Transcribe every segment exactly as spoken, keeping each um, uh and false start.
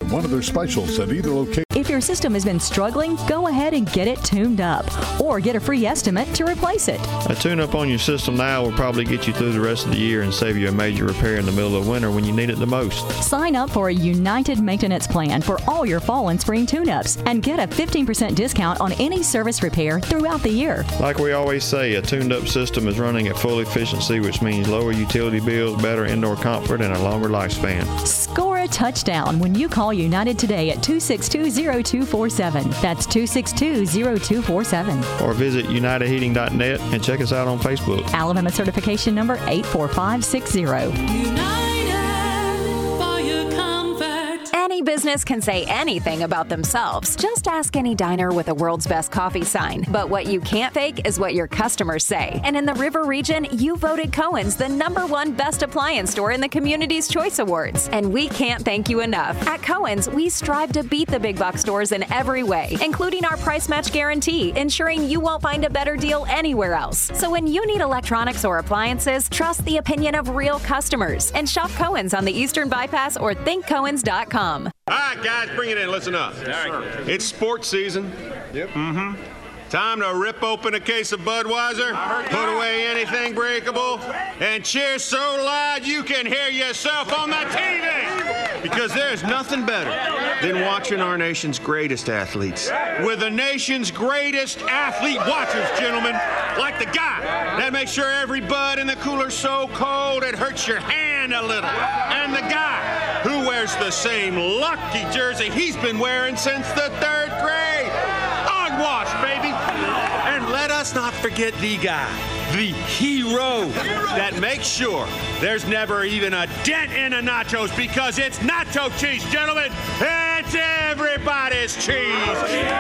One of their specials at either location. If your system has been struggling, go ahead and get it tuned up or get a free estimate to replace it. A tune-up on your system now will probably get you through the rest of the year and save you a major repair in the middle of winter when you need it the most. Sign up for a United Maintenance Plan for all your fall and spring tune-ups and get a fifteen percent discount on any service repair throughout the year. Like we always say, a tuned-up system is running at full efficiency, which means lower utility bills, better indoor comfort, and a longer lifespan. Score a touchdown when you call United today at two six two, zero two four seven. That's two six two, zero two four seven. Or visit united heating dot net and check us out on Facebook. Alabama certification number eight four five six zero. Any business can say anything about themselves. Just ask any diner with a world's best coffee sign. But what you can't fake is what your customers say. And in the River region, you voted Cohen's the number one best appliance store in the Community's Choice Awards. And we can't thank you enough. At Cohen's, we strive to beat the big box stores in every way, including our price match guarantee, ensuring you won't find a better deal anywhere else. So when you need electronics or appliances, trust the opinion of real customers and shop Cohen's on the Eastern Bypass or think cohens dot com. All right, guys, bring it in. Listen up. Right. It's sports season. Yep. Mm-hmm. Time to rip open a case of Budweiser, put away anything breakable, and cheer so loud you can hear yourself on the T V. Because there's nothing better than watching our nation's greatest athletes. We're the nation's greatest athlete watchers, gentlemen. Like the guy that makes sure every Bud in the cooler's so cold it hurts your hand a little. And the guy who wears the same lucky jersey he's been wearing since the third grade. Hogwash, baby. And let us not forget the guy, the hero, that makes sure there's never even a dent in the nachos because it's nacho cheese, gentlemen. It's everybody's cheese.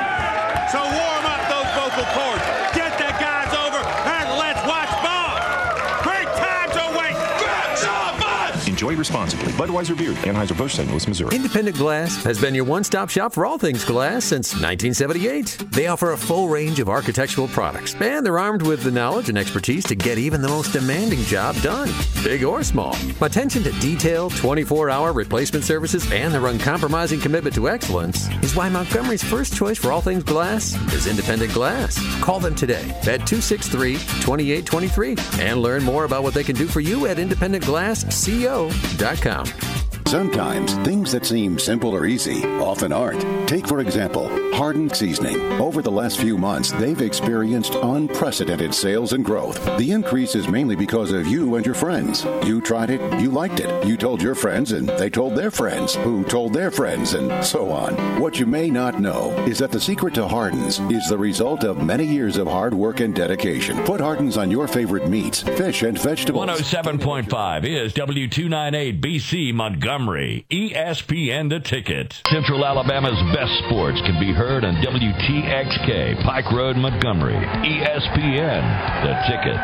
So warm up those vocal cords. Get the guys over and let's watch ball. Great time to wait. Grab some Bud. Enjoy responsibly. Budweiser Beer, Anheuser-Busch, Saint Louis, Missouri. Independent Glass has been your one-stop shop for all things glass since nineteen seventy-eight. They offer a full range of architectural products, and they're armed with the knowledge and expertise to get even the most demanding job done, big or small. Attention to detail, twenty-four hour replacement services, and their uncompromising commitment to excellence is why Montgomery's first choice for all things glass is Independent Glass. Call them today at two six three, two eight two three and learn more about what they can do for you at independent glass co dot com. Sometimes things that seem simple or easy often aren't. Take, for example, Harden Seasoning. Over the last few months, they've experienced unprecedented sales and growth. The increase is mainly because of you and your friends. You tried it, you liked it. You told your friends, and they told their friends, who told their friends, and so on. What you may not know is that the secret to Harden's is the result of many years of hard work and dedication. Put Harden's on your favorite meats, fish, and vegetables. one oh seven point five is W two ninety-eight B C Montgomery. E S P N The Ticket. Central Alabama's best sports can be heard on W T X K, Pike Road, Montgomery. E S P N The Ticket.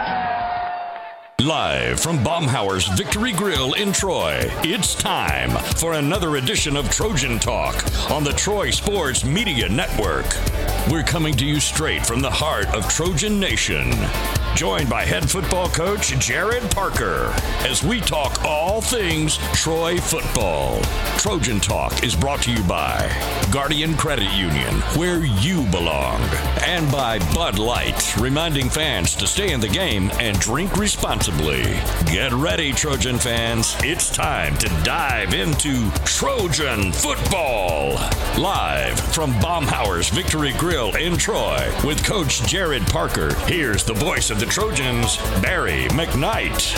Live from Baumhauer's Victory Grill in Troy, it's time for another edition of Trojan Talk on the Troy Sports Media Network. We're coming to you straight from the heart of Trojan Nation. Joined by head football coach Jared Parker as we talk all things Troy football. Trojan Talk is brought to you by Guardian Credit Union, where you belong, and by Bud Light, reminding fans to stay in the game and drink responsibly. Get ready, Trojan fans. It's time to dive into Trojan football. Live from Baumhauer's Victory Grill in Troy with Coach Jared Parker. Here's the voice of the Trojans, Barry McKnight.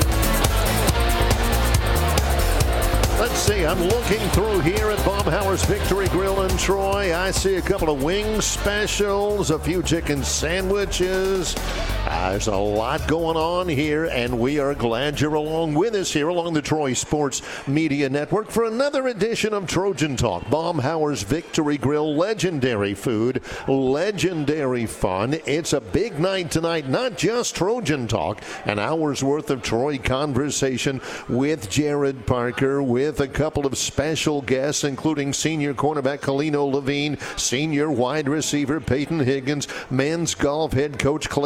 Let's see, I'm looking through here at Baumhauer's Victory Grill in Troy. I see a couple of wing specials, a few chicken sandwiches. Uh, there's a lot going on here, and we are glad you're along with us here along the Troy Sports Media Network for another edition of Trojan Talk. Baumhauer's Victory Grill, legendary food, legendary fun. It's a big night tonight, not just Trojan Talk, an hour's worth of Troy conversation with Jared Parker, with a couple of special guests, including senior cornerback Kalino Levine, senior wide receiver Peyton Higgins, men's golf head coach Clay Bounds,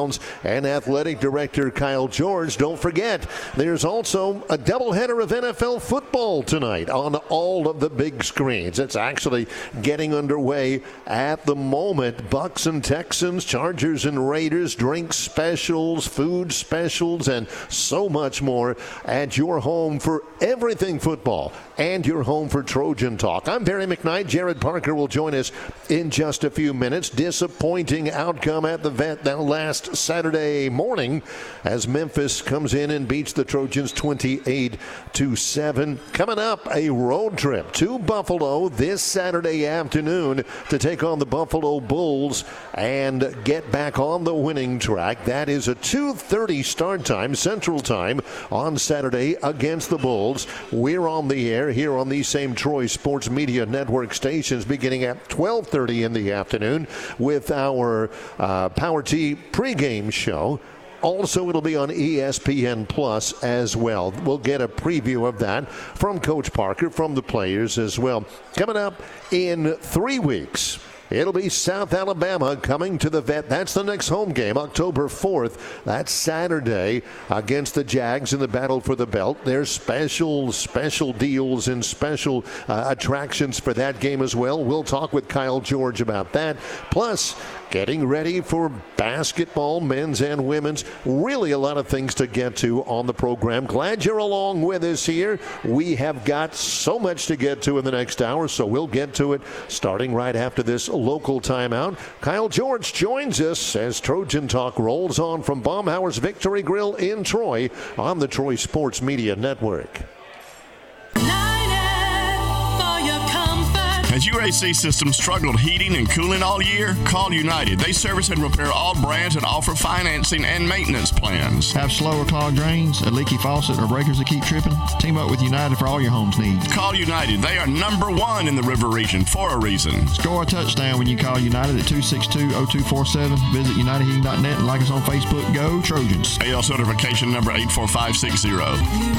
Browns and Athletic Director Kyle George. Don't forget, there's also a doubleheader of N F L football tonight on all of the big screens. It's actually getting underway at the moment. Bucks and Texans, Chargers and Raiders, drink specials, food specials, and so much more at your home for everything football and your home for Trojan Talk. I'm Barry McKnight. Jared Parker will join us in just a few minutes. Disappointing outcome at the Vet now last Saturday morning as Memphis comes in and beats the Trojans twenty-eight to seven. Coming up, a road trip to Buffalo this Saturday afternoon to take on the Buffalo Bulls and get back on the winning track. That is a two thirty start time, Central Time, on Saturday against the Bulls. We're on the air here on these same Troy Sports Media Network stations beginning at twelve thirty in the afternoon with our uh, Power T pregame show. Also, it'll be on E S P N Plus as well. We'll get a preview of that from Coach Parker, from the players as well. Coming up in three weeks, it'll be South Alabama coming to the Vet. That's the next home game, October fourth. That's Saturday against the Jags in the battle for the belt. There's special, special deals and special uh, attractions for that game as well. We'll talk with Kyle George about that. Plus, getting ready for basketball, men's and women's. Really a lot of things to get to on the program. Glad you're along with us here. We have got so much to get to in the next hour, so we'll get to it starting right after this local timeout. Kyle George joins us as Trojan Talk rolls on from Baumhower's Victory Grill in Troy on the Troy Sports Media Network. Has your A C system struggled heating and cooling all year? Call United. They service and repair all brands and offer financing and maintenance plans. Have slow or clogged drains, a leaky faucet, or breakers that keep tripping? Team up with United for all your home's needs. Call United. They are number one in the River region for a reason. Score a touchdown when you call United at two six two, oh two four seven. Visit united heating dot net and like us on Facebook. Go Trojans. A L certification number eight four five six zero.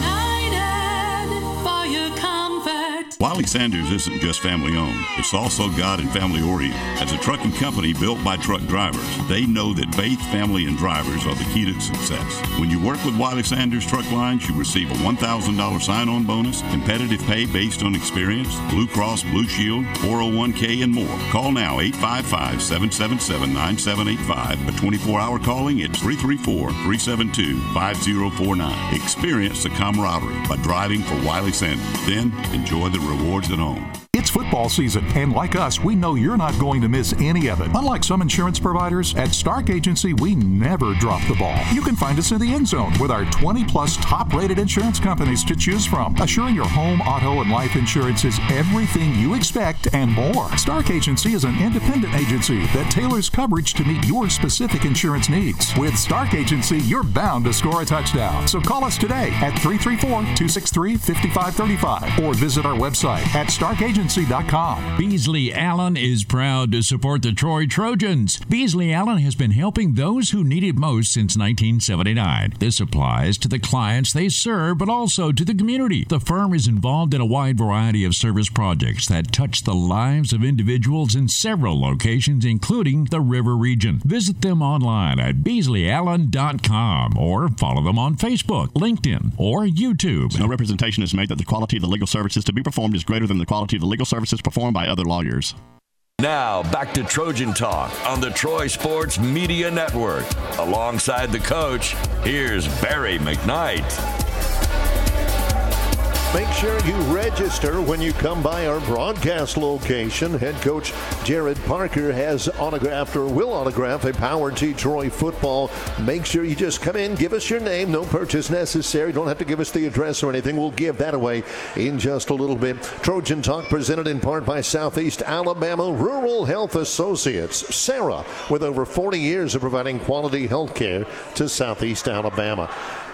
United for your comfort. Wiley Sanders isn't just family-owned. It's also God and family-oriented. As a trucking company built by truck drivers, they know that faith, family, and drivers are the key to success. When you work with Wiley Sanders Truck Lines, you receive a one thousand dollars sign-on bonus, competitive pay based on experience, Blue Cross Blue Shield, four oh one k, and more. Call now, eight five five, seven seven seven, nine seven eight five. A twenty-four hour calling, it's three three four, three seven two, five zero four nine. Experience the camaraderie by driving for Wiley Sanders. Then, enjoy the rewards at home. It's football season, and like us, we know you're not going to miss any of it. Unlike some insurance providers, at Stark Agency, we never drop the ball. You can find us in the end zone with our twenty plus top-rated insurance companies to choose from. Assuring your home, auto, and life insurance is everything you expect and more. Stark Agency is an independent agency that tailors coverage to meet your specific insurance needs. With Stark Agency, you're bound to score a touchdown. So call us today at three three four, two six three, five five three five or visit our website at stark agency dot com. Beasley Allen is proud to support the Troy Trojans. Beasley Allen has been helping those who need it most since nineteen seventy-nine. This applies to the clients they serve, but also to the community. The firm is involved in a wide variety of service projects that touch the lives of individuals in several locations, including the River region. Visit them online at beasley allen dot com or follow them on Facebook, LinkedIn, or YouTube. No representation is made that the quality of the legal services to be performed is greater than the quality of the legal services performed by other lawyers. Now, back to Trojan Talk on the Troy Sports Media Network. Alongside the coach, here's Barry McKnight. Make sure you register when you come by our broadcast location. Head coach Jared Parker has autographed or will autograph a Power T Troy football. Make sure you just come in, give us your name. No purchase necessary. Don't have to give us the address or anything. We'll give that away in just a little bit. Trojan Talk presented in part by Southeast Alabama Rural Health Associates. Sarah, with over forty years of providing quality health care to Southeast Alabama.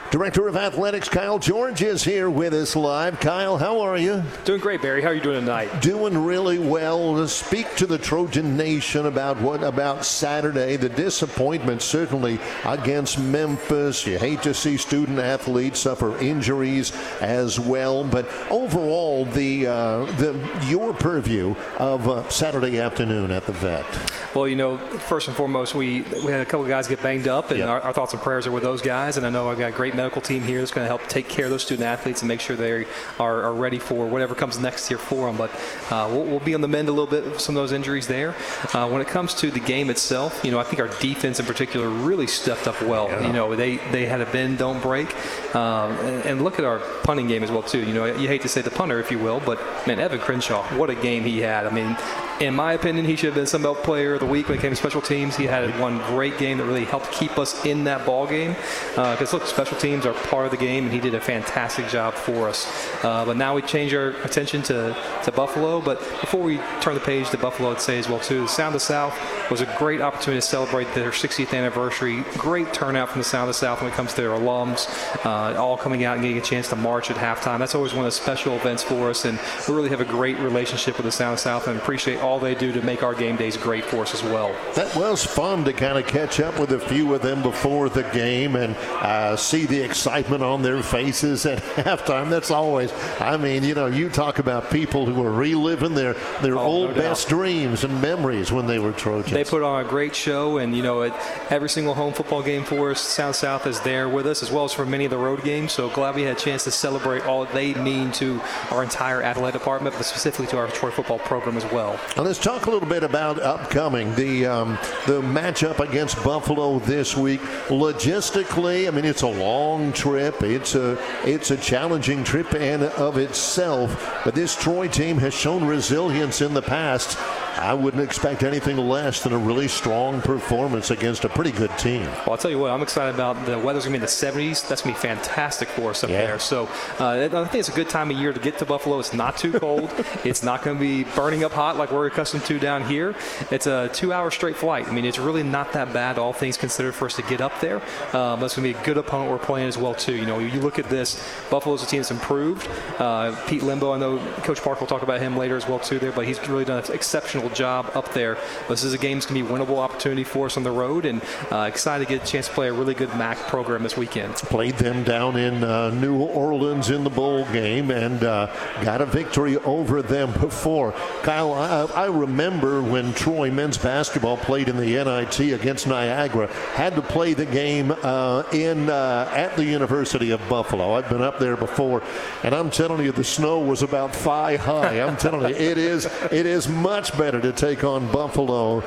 Director of Athletics Kyle George is here with us live. Kyle, how are you? Doing great, Barry. How are you doing tonight? Doing really well. Speak to the Trojan Nation about what about Saturday. The disappointment certainly against Memphis. You hate to see student athletes suffer injuries as well, but overall, the uh, the your purview of uh, Saturday afternoon at the Vet. Well, you know, first and foremost, we we had a couple of guys get banged up, and yep. our, our thoughts and prayers are with those guys. And I know I've got a great medical team here that's going to help take care of those student athletes and make sure they are, are ready for whatever comes next year for them. But uh, we'll, we'll be on the mend a little bit with some of those injuries there. Uh, when it comes to the game itself, you know, I think our defense in particular really stepped up well. Yeah. You know, they, they had a bend, don't break. Um, and, and look at our punting game as well, too. You know, you hate to say the punter, if you will, but, man, Evan Crenshaw, what a game he had. I mean, in my opinion, he should have been Sun Belt Player of the Week when it came to special teams. He had one great game that really helped keep us in that ball game. Because, uh, look, special teams are part of the game, and he did a fantastic job for us. Uh, but now we change our attention to, to Buffalo. But before we turn the page to Buffalo, I'd say as well, too, the Sound of the South was a great opportunity to celebrate their sixtieth anniversary. Great turnout from the Sound of the South when it comes to their alums, uh, all coming out and getting a chance to march at halftime. That's always one of the special events for us, and we really have a great relationship with the Sound of the South and appreciate all they do to make our game days great for us as well. That was fun to kind of catch up with a few of them before the game and uh, see the excitement on their faces at halftime. That's always, I mean, you know, you talk about people who are reliving their, their oh, old no best dreams and memories when they were Trojans. They put on a great show, and, you know, at every single home football game for us, Sound South is there with us, as well as for many of the road games. So glad we had a chance to celebrate all they mean to our entire athletic department, but specifically to our Troy football program as well. Now let's talk a little bit about upcoming, the um, the matchup against Buffalo this week. Logistically, I mean, it's a long trip. It's a it's a challenging trip in of itself. But this Troy team has shown resilience in the past. I wouldn't expect anything less than a really strong performance against a pretty good team. Well, I'll tell you what, I'm excited about. The weather's going to be in the seventies. That's going to be fantastic for us up yeah. there. So uh, I think it's a good time of year to get to Buffalo. It's not too cold. It's not going to be burning up hot like we're accustomed to down here. It's a two-hour straight flight. I mean, it's really not that bad, all things considered, for us to get up there. Um, that's going to be a good opponent we're playing as well, too. You know, you look at this, Buffalo's a team that's improved. Uh, Pete Limbo, I know Coach Park will talk about him later as well, too, there, but he's really done an exceptional job up there. This is a game that's going to be a winnable opportunity for us on the road, and uh, excited to get a chance to play a really good M A C program this weekend. Played them down in uh, New Orleans in the bowl game and uh, got a victory over them before. Kyle, I, I remember when Troy men's basketball played in the N I T against Niagara, had to play the game uh, in uh, at the University of Buffalo. I've been up there before, and I'm telling you, the snow was about thigh high. I'm telling you, it is it is much better to take on Buffalo.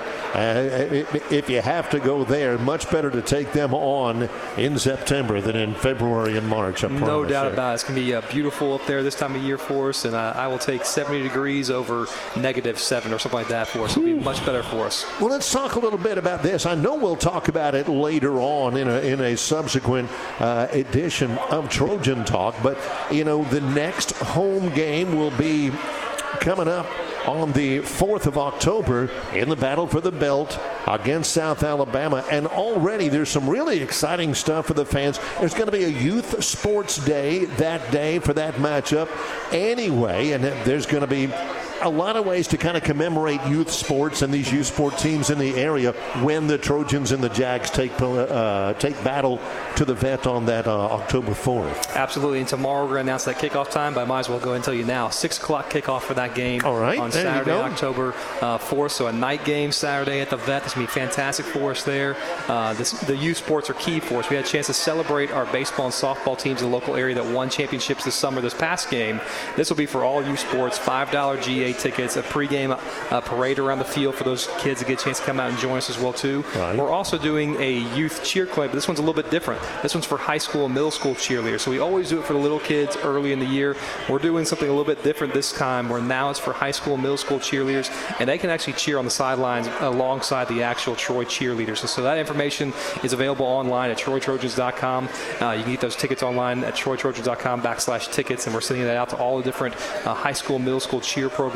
Uh, if you have to go there, much better to take them on in September than in February and March. I no doubt you. about it. It's going to be uh, beautiful up there this time of year for us, and uh, I will take seventy degrees over negative seven or something like that for us. It'll be much better for us. Well, let's talk a little bit about this. I know we'll talk about it later on in a, in a subsequent uh, edition of Trojan Talk, but, you know, the next home game will be coming up on the fourth of October in the battle for the belt against South Alabama. And already there's some really exciting stuff for the fans. There's going to be a youth sports day that day for that matchup anyway. And there's going to be a lot of ways to kind of commemorate youth sports and these youth sport teams in the area when the Trojans and the Jags take uh, take battle to the Vet on that uh, October fourth. Absolutely. And tomorrow we're going to announce that kickoff time, but I might as well go ahead and tell you now. six o'clock kickoff for that game. All right. On there Saturday, you go. October fourth. So a night game Saturday at the Vet. This will be fantastic for us there. Uh, this, the youth sports are key for us. We had a chance to celebrate our baseball and softball teams in the local area that won championships this summer, this past game. This will be for all youth sports, five dollar G A tickets, a pregame uh, parade around the field for those kids to get a chance to come out and join us as well, too. Right. We're also doing a youth cheer clinic, but this one's a little bit different. This one's for high school and middle school cheerleaders. So we always do it for the little kids early in the year. We're doing something a little bit different this time, where now it's for high school and middle school cheerleaders, and they can actually cheer on the sidelines alongside the actual Troy cheerleaders. And so that information is available online at troy trojans dot com. Uh, you can get those tickets online at troy trojans dot com backslash tickets, and we're sending that out to all the different uh, high school, middle school cheer programs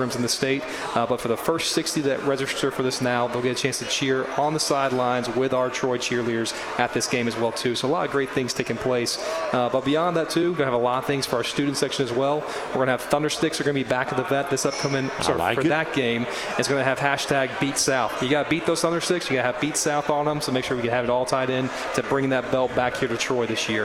programs in the state. Uh, but for the first sixty that register for this now, they'll get a chance to cheer on the sidelines with our Troy cheerleaders at this game as well, too. So a lot of great things taking place. Uh, but beyond that, too, we're going to have a lot of things for our student section as well. We're going to have Thundersticks are going to be back at the vet this upcoming, sorry, like for it. that game. It's going to have hashtag Beat South. You got to beat those Thundersticks. You got to have Beat South on them. So make sure we can have it all tied in to bring that belt back here to Troy this year.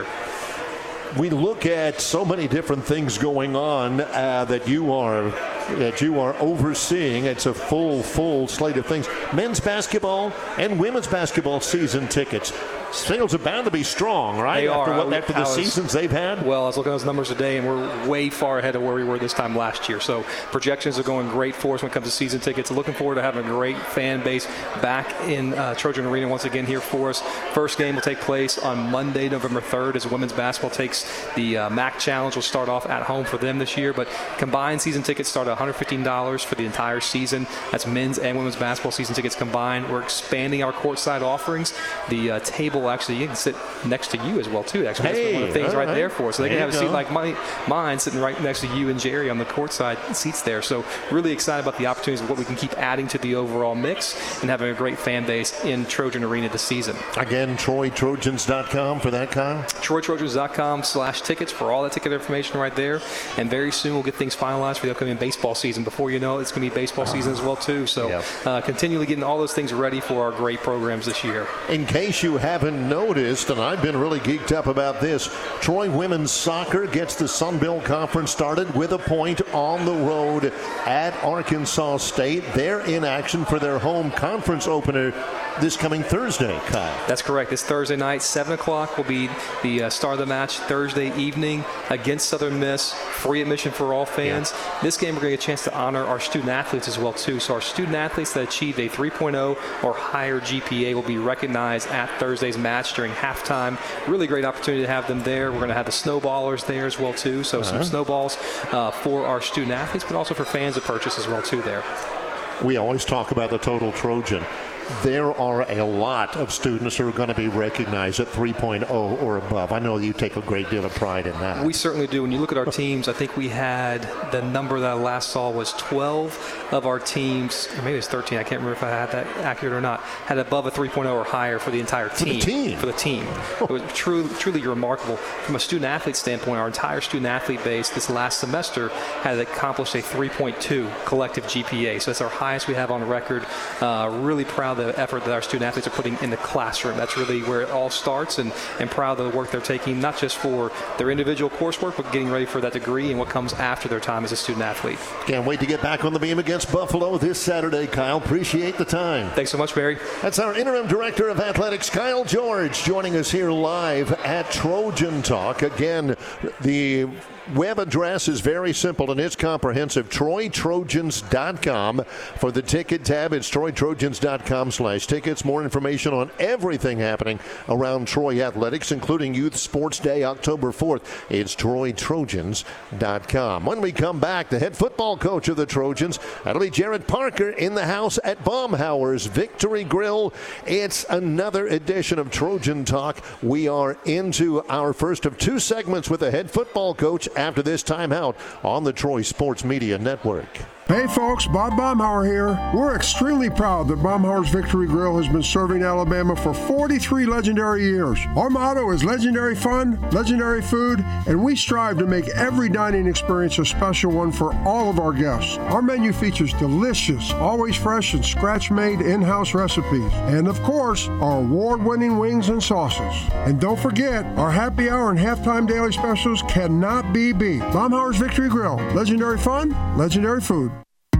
We look at so many different things going on uh, that you are that you are overseeing. It's a full, full slate of things. Men's basketball and women's basketball season tickets. Sales are bound to be strong, right? They after are. What, after the was, seasons they've had? Well, I was looking at those numbers today, and we're way far ahead of where we were this time last year. So projections are going great for us when it comes to season tickets. Looking forward to having a great fan base back in uh, Trojan Arena once again here for us. First game will take place on Monday, November third, as women's basketball takes the uh, M A C Challenge. Will start off at home for them this year, but combined season tickets start at one hundred fifteen dollars for the entire season. That's men's and women's basketball season tickets combined. We're expanding our courtside offerings. The uh, table actually, you can sit next to you as well, too. Actually, hey, that's one of the things right, right there for us. So they there can have a go. seat like my, mine sitting right next to you and Jerry on the courtside seats there. So really excited about the opportunities of what we can keep adding to the overall mix and having a great fan base in Trojan Arena this season. Again, Troy Trojans dot com for that, Kyle? Troy Trojans dot com slash tickets for all that ticket information right there. And very soon we'll get things finalized for the upcoming baseball season. Before you know it, it's going to be baseball season as well, too. So Yep. uh, continually getting all those things ready for our great programs this year. In case you haven't noticed, and I've been really geeked up about this, Troy women's soccer gets the Sun Belt Conference started with a point on the road at Arkansas State. They're in action for their home conference opener this coming Thursday, Kyle. That's correct. This Thursday night, seven o'clock will be the uh, start of the match. Thursday evening against Southern Miss, free admission for all fans. Yeah. This game we're going to get a chance to honor our student athletes as well, too. So our student athletes that achieved a three point oh or higher G P A will be recognized at Thursday's match during halftime. Really great opportunity to have them there. We're going to have the snowballers there as well, too. So uh-huh. some snowballs uh, for our student athletes, but also for fans to purchase as well, too, there. We always talk about the total Trojan. There are a lot of students who are going to be recognized at three point oh or above. I know you take a great deal of pride in that. We certainly do. When you look at our teams, I think we had the number that I last saw was twelve of our teams, or maybe it was thirteen. I can't remember if I had that accurate or not, had above a three point oh or higher for the entire team. For the team? For the team. It was truly, truly remarkable. From a student-athlete standpoint, our entire student-athlete base this last semester had accomplished a three point two collective G P A. So that's our highest we have on record. Uh, really proud of the effort that our student athletes are putting in the classroom. That's really where it all starts, and, and proud of the work they're taking, not just for their individual coursework, but getting ready for that degree and what comes after their time as a student athlete. Can't wait to get back on the beam against Buffalo this Saturday, Kyle. Appreciate the time. Thanks so much, Barry. That's our interim director of athletics, Kyle George, joining us here live at Trojan Talk. Again, the web address is very simple and it's comprehensive. Troy Trojans dot com. For the ticket tab, it's Troy Trojans dot com slash tickets. More information on everything happening around Troy athletics, including Youth Sports Day, October fourth. It's Troy Trojans dot com. When we come back, the head football coach of the Trojans, that'll be Jared Parker, in the house at Baumhower's Victory Grill. It's another edition of Trojan Talk. We are into our first of two segments with the head football coach after this timeout on the Troy Sports Media Network. Hey folks, Bob Baumhauer here. We're extremely proud that Baumhauer's Victory Grill has been serving Alabama for forty-three legendary years. Our motto is legendary fun, legendary food, and we strive to make every dining experience a special one for all of our guests. Our menu features delicious, always fresh and scratch-made in-house recipes. And of course, our award-winning wings and sauces. And don't forget, our happy hour and halftime daily specials cannot be beat. Baumhauer's Victory Grill. Legendary fun, legendary food.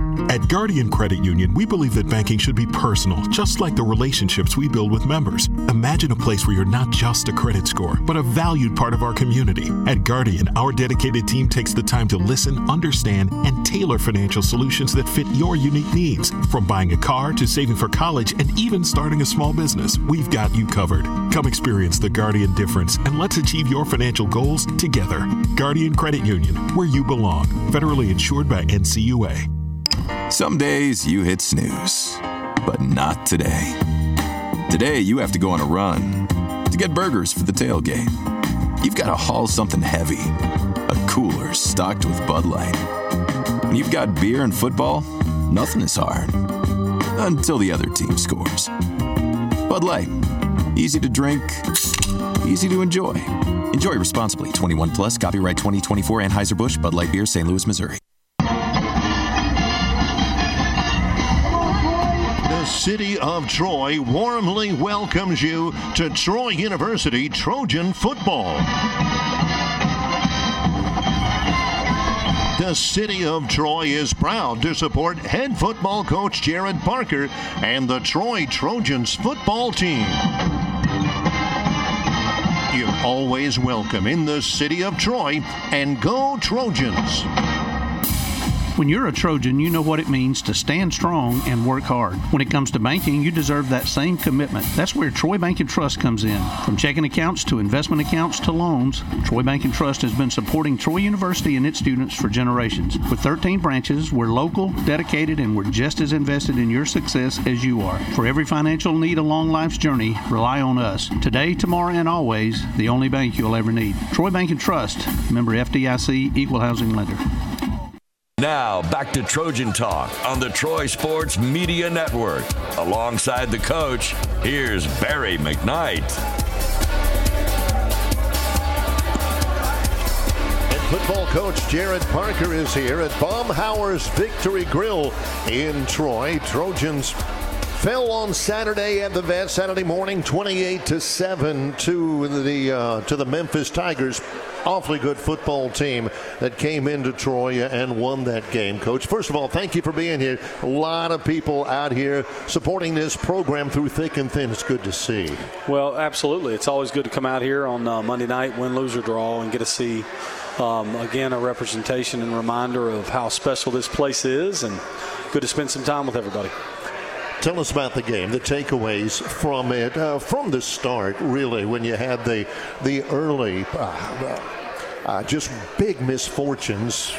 At Guardian Credit Union, we believe that banking should be personal, just like the relationships we build with members. Imagine a place where you're not just a credit score, but a valued part of our community. At Guardian, our dedicated team takes the time to listen, understand, and tailor financial solutions that fit your unique needs. From buying a car to saving for college and even starting a small business, we've got you covered. Come experience the Guardian difference and let's achieve your financial goals together. Guardian Credit Union, where you belong. Federally insured by N C U A. Some days you hit snooze, but not today. Today you have to go on a run to get burgers for the tailgate. You've got to haul something heavy, a cooler stocked with Bud Light. When you've got beer and football, nothing is hard. Until the other team scores. Bud Light. Easy to drink, easy to enjoy. Enjoy responsibly. twenty-one plus, copyright twenty twenty-four, Anheuser-Busch, Bud Light Beer, Saint Louis, Missouri. The city of Troy warmly welcomes you to Troy University Trojan football. The city of Troy is proud to support head football coach Jared Parker and the Troy Trojans football team. You're always welcome in the city of Troy, and go Trojans. When you're a Trojan, you know what it means to stand strong and work hard. When it comes to banking, you deserve that same commitment. That's where Troy Bank and Trust comes in. From checking accounts to investment accounts to loans, Troy Bank and Trust has been supporting Troy University and its students for generations. With thirteen branches, we're local, dedicated, and we're just as invested in your success as you are. For every financial need along life's journey, rely on us. Today, tomorrow, and always, the only bank you'll ever need. Troy Bank and Trust, member F D I C, equal housing lender. Now, back to Trojan Talk on the Troy Sports Media Network. Alongside the coach, here's Barry McKnight. And football coach Jared Parker is here at Baumhower's Victory Grill in Troy. Trojans fell on Saturday at the Vet, Saturday morning, twenty-eight to seven to the uh, to the Memphis Tigers. Awfully good football team that came into Troy and won that game. Coach, first of all, thank you for being here. A lot of people out here supporting this program through thick and thin. It's good to see. Well, absolutely. It's always good to come out here on uh, Monday night, win, lose, or draw, and get to see, um, again, a representation and reminder of how special this place is, and good to spend some time with everybody. Tell us about the game, the takeaways from it, uh, from the start, really, when you had the the early, uh, uh, just big misfortunes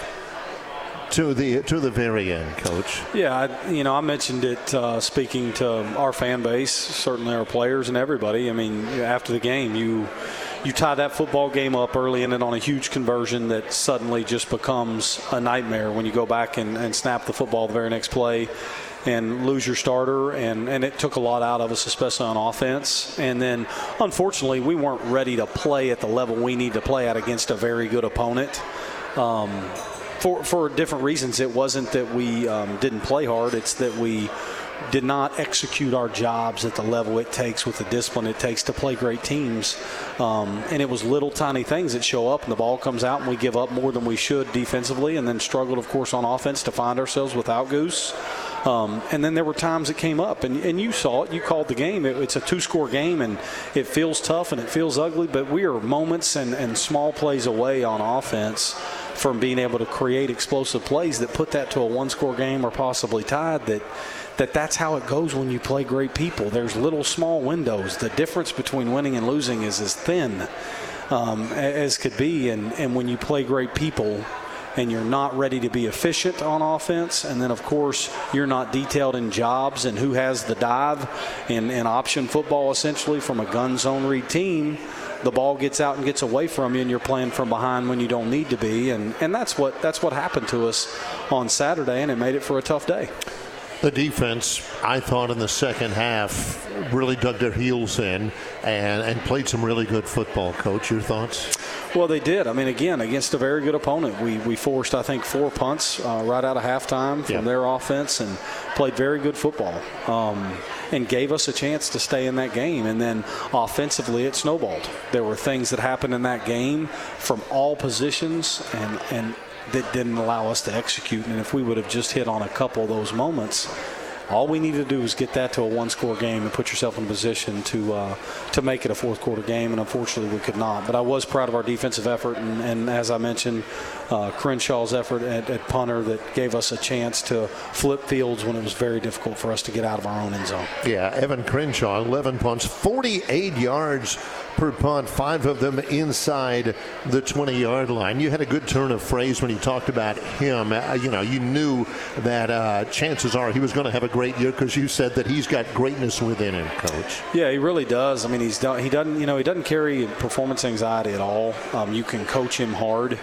to the to the very end, Coach. Yeah, I, you know, I mentioned it uh, speaking to our fan base, certainly our players and everybody. I mean, after the game, you you tie that football game up early in it on a huge conversion that suddenly just becomes a nightmare when you go back and, and snap the football the very next play and lose your starter, and, and it took a lot out of us, especially on offense. And then, unfortunately, we weren't ready to play at the level we need to play at against a very good opponent. Um, for for different reasons. It wasn't that we um, didn't play hard. It's that we did not execute our jobs at the level it takes with the discipline it takes to play great teams. Um, and it was little tiny things that show up, and the ball comes out, and we give up more than we should defensively, and then struggled, of course, on offense to find ourselves without Goose. Um, and then there were times it came up, and, and you saw it. You called the game. It, it's a two-score game, and it feels tough and it feels ugly, but we are moments and, and small plays away on offense from being able to create explosive plays that put that to a one-score game or possibly tied. That that that's how it goes when you play great people. There's little small windows. The difference between winning and losing is as thin um, as could be, and, and when you play great people and you're not ready to be efficient on offense, and then, of course, you're not detailed in jobs and who has the dive in, in option football, essentially, from a gun zone read team, the ball gets out and gets away from you, and you're playing from behind when you don't need to be. And, and that's what that's what happened to us on Saturday, and it made it for a tough day. The defense, I thought, in the second half really dug their heels in and, and played some really good football. Coach, your thoughts? Well, they did. I mean, again, against a very good opponent. We we forced, I think, four punts uh, right out of halftime from yeah. their offense and played very good football um, and gave us a chance to stay in that game. And then offensively, it snowballed. There were things that happened in that game from all positions and and that didn't allow us to execute. And if we would have just hit on a couple of those moments, all we need to do is get that to a one-score game and put yourself in a position to uh, to make it a fourth-quarter game, and unfortunately we could not. But I was proud of our defensive effort, and, and as I mentioned, uh, Crenshaw's effort at, at punter that gave us a chance to flip fields when it was very difficult for us to get out of our own end zone. Yeah, Evan Crenshaw, eleven punts, forty-eight yards per punt, five of them inside the twenty-yard line. You had a good turn of phrase when you talked about him. Uh, you know, you knew that uh, chances are he was going to have a great year because you said that he's got greatness within him, Coach. Yeah, he really does. I mean, he's done, he doesn't, you know, he doesn't carry performance anxiety at all. Um, you can coach him hard.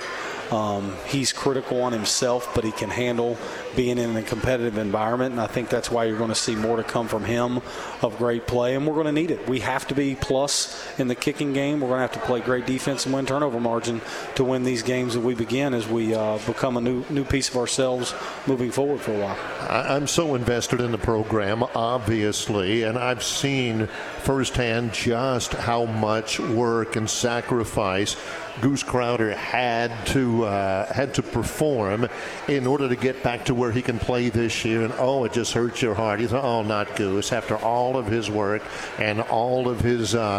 Um, he's critical on himself, but he can handle being in a competitive environment, and I think that's why you're going to see more to come from him of great play, and we're going to need it. We have to be plus in the kicking game. We're going to have to play great defense and win turnover margin to win these games that we begin as we uh, become a new new piece of ourselves moving forward for a while. I'm so invested in the program, obviously, and I've seen firsthand just how much work and sacrifice Goose Crowder had to uh, had to perform in order to get back to where he can play this year. And oh, it just hurts your heart. You thought, oh, not Goose. After all of his work and all of his uh,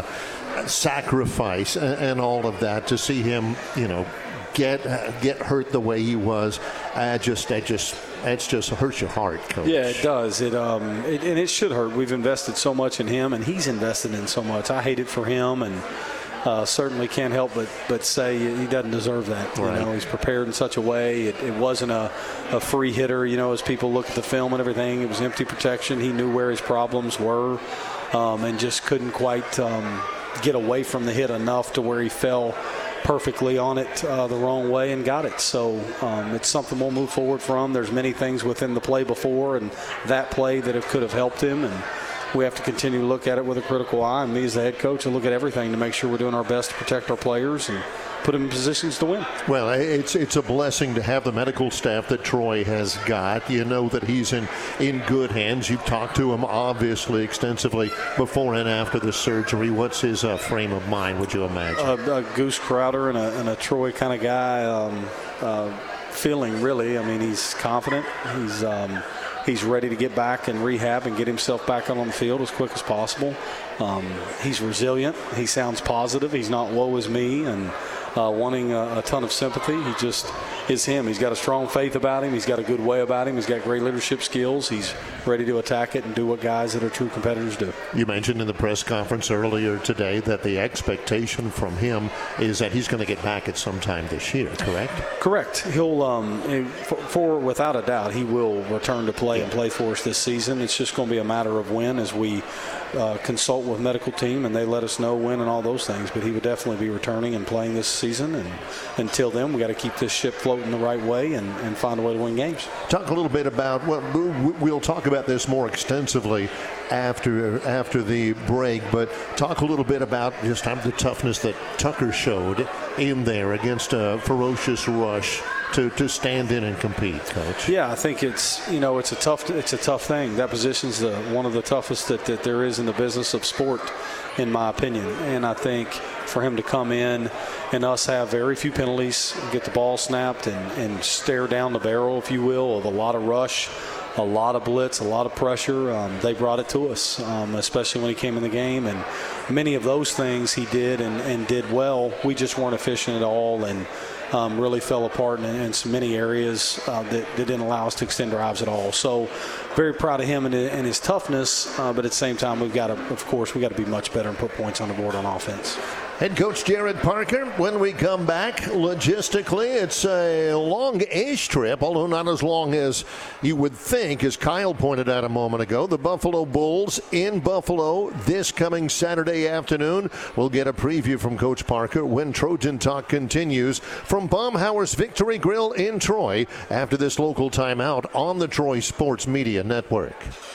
sacrifice and, and all of that, to see him, you know, get uh, get hurt the way he was, I just, I just. It just hurts your heart, Coach. Yeah, it does. It um, it, and it should hurt. We've invested so much in him, and he's invested in so much. I hate it for him, and uh, certainly can't help but, but say he doesn't deserve that. Right. You know, he's prepared in such a way. It, it wasn't a, a free hitter. You know, as people look at the film and everything, it was empty protection. He knew where his problems were, um, and just couldn't quite um, get away from the hit enough to where he fell perfectly on it uh, the wrong way and got it. So um, it's something we'll move forward from. There's many things within the play before and that play that have, could have helped him, and we have to continue to look at it with a critical eye. And me as the head coach will look at everything to make sure we're doing our best to protect our players and put them in positions to win. Well, it's it's a blessing to have the medical staff that Troy has got. You know that he's in, in good hands. You've talked to him, obviously, extensively before and after the surgery. What's his uh, frame of mind, would you imagine? Uh, uh, Goose Crowder and a, and a Troy kind of guy um, uh, feeling, really. I mean, he's confident. He's um, he's ready to get back and rehab and get himself back on the field as quick as possible. Um, he's resilient. He sounds positive. He's not woe is me and Uh, wanting a, a ton of sympathy. He just is him. He's got a strong faith about him. He's got a good way about him. He's got great leadership skills. He's ready to attack it and do what guys that are true competitors do. You mentioned in the press conference earlier today that the expectation from him is that he's going to get back at some time this year, correct? Correct. He'll, um, for, for without a doubt, he will return to play and play for us this season. It's just going to be a matter of when as we uh, consult with medical team and they let us know when and all those things. But he would definitely be returning and playing this season. And until then, we got to keep this ship floating the right way and, and find a way to win games. Talk a little bit about, well, we'll talk about this more extensively after after the break, but talk a little bit about just how the toughness that Tucker showed in there against a ferocious rush to, to stand in and compete, Coach. Yeah, I think it's, you know, it's a tough it's a tough thing. That position's the one of the toughest that, that there is in the business of sport, in my opinion. And I think for him to come in and us have very few penalties, get the ball snapped and, and stare down the barrel, if you will, of a lot of rush, a lot of blitz, a lot of pressure. Um, they brought it to us, um, especially when he came in the game. And many of those things he did and, and did well. We just weren't efficient at all and um, really fell apart in, in so many areas uh, that, that didn't allow us to extend drives at all. So very proud of him and, and his toughness, uh, but at the same time, we've got to, of course, we've got to be much better and put points on the board on offense. Head coach Jared Parker, when we come back, logistically, it's a long-ish trip, although not as long as you would think, as Kyle pointed out a moment ago. The Buffalo Bulls in Buffalo this coming Saturday afternoon. We'll get a preview from Coach Parker when Trojan Talk continues from Baumhower's Victory Grill in Troy after this local timeout on the Troy Sports Media Network.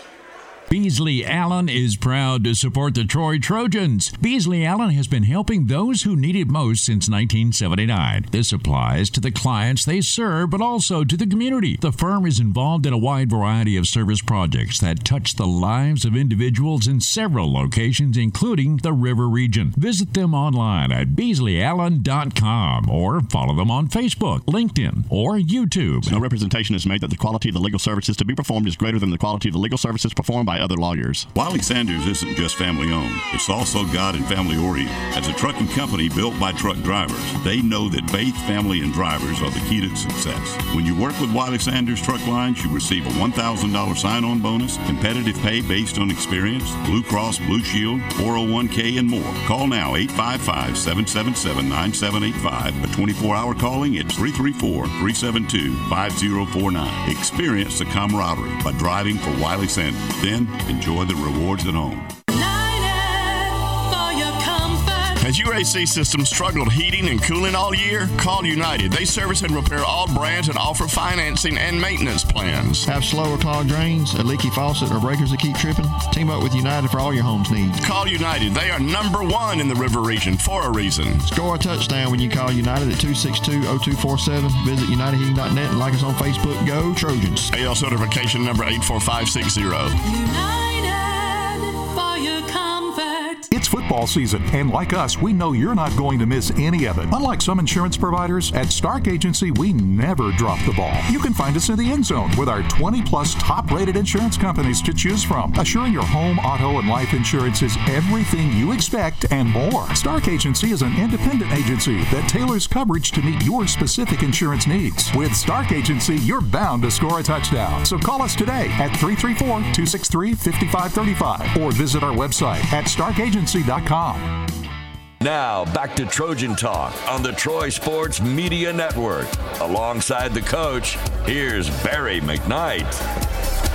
Beasley Allen is proud to support the Troy Trojans. Beasley Allen has been helping those who need it most since nineteen seventy-nine. This applies to the clients they serve, but also to the community. The firm is involved in a wide variety of service projects that touch the lives of individuals in several locations, including the River Region. Visit them online at beasley allen dot com or follow them on Facebook, LinkedIn, or YouTube. No representation is made that the quality of the legal services to be performed is greater than the quality of the legal services performed by other lawyers. Wiley Sanders isn't just family-owned. It's also God and family-oriented. As a trucking company built by truck drivers, they know that faith, family, and drivers are the key to success. When you work with Wiley Sanders Truck Lines, you receive a one thousand dollars sign-on bonus, competitive pay based on experience, Blue Cross Blue Shield, four oh one k, and more. Call now, eight five five, seven seven seven, nine seven eight five. For twenty-four hour calling, it's three three four, three seven two, five oh four nine. Experience the camaraderie by driving for Wiley Sanders. Then, enjoy the rewards at home. Has your A C system struggled heating and cooling all year? Call United. They service and repair all brands and offer financing and maintenance plans. Have slow or clogged drains, a leaky faucet, or breakers that keep tripping? Team up with United for all your home's needs. Call United. They are number one in the River region for a reason. Score a touchdown when you call United at two six two, oh two four seven. Visit united heating dot net and like us on Facebook. Go Trojans. A L certification number eight four five six zero. United for your comfort. It's football season, and like us, we know you're not going to miss any of it. Unlike some insurance providers, at Stark Agency, we never drop the ball. You can find us in the end zone with our twenty plus top-rated insurance companies to choose from. Assuring your home, auto, and life insurance is everything you expect and more. Stark Agency is an independent agency that tailors coverage to meet your specific insurance needs. With Stark Agency, you're bound to score a touchdown. So call us today at three three four, two six three, five five three five or visit our website at stark agency dot com. Now, back to Trojan Talk on the Troy Sports Media Network. Alongside the coach, here's Barry McKnight.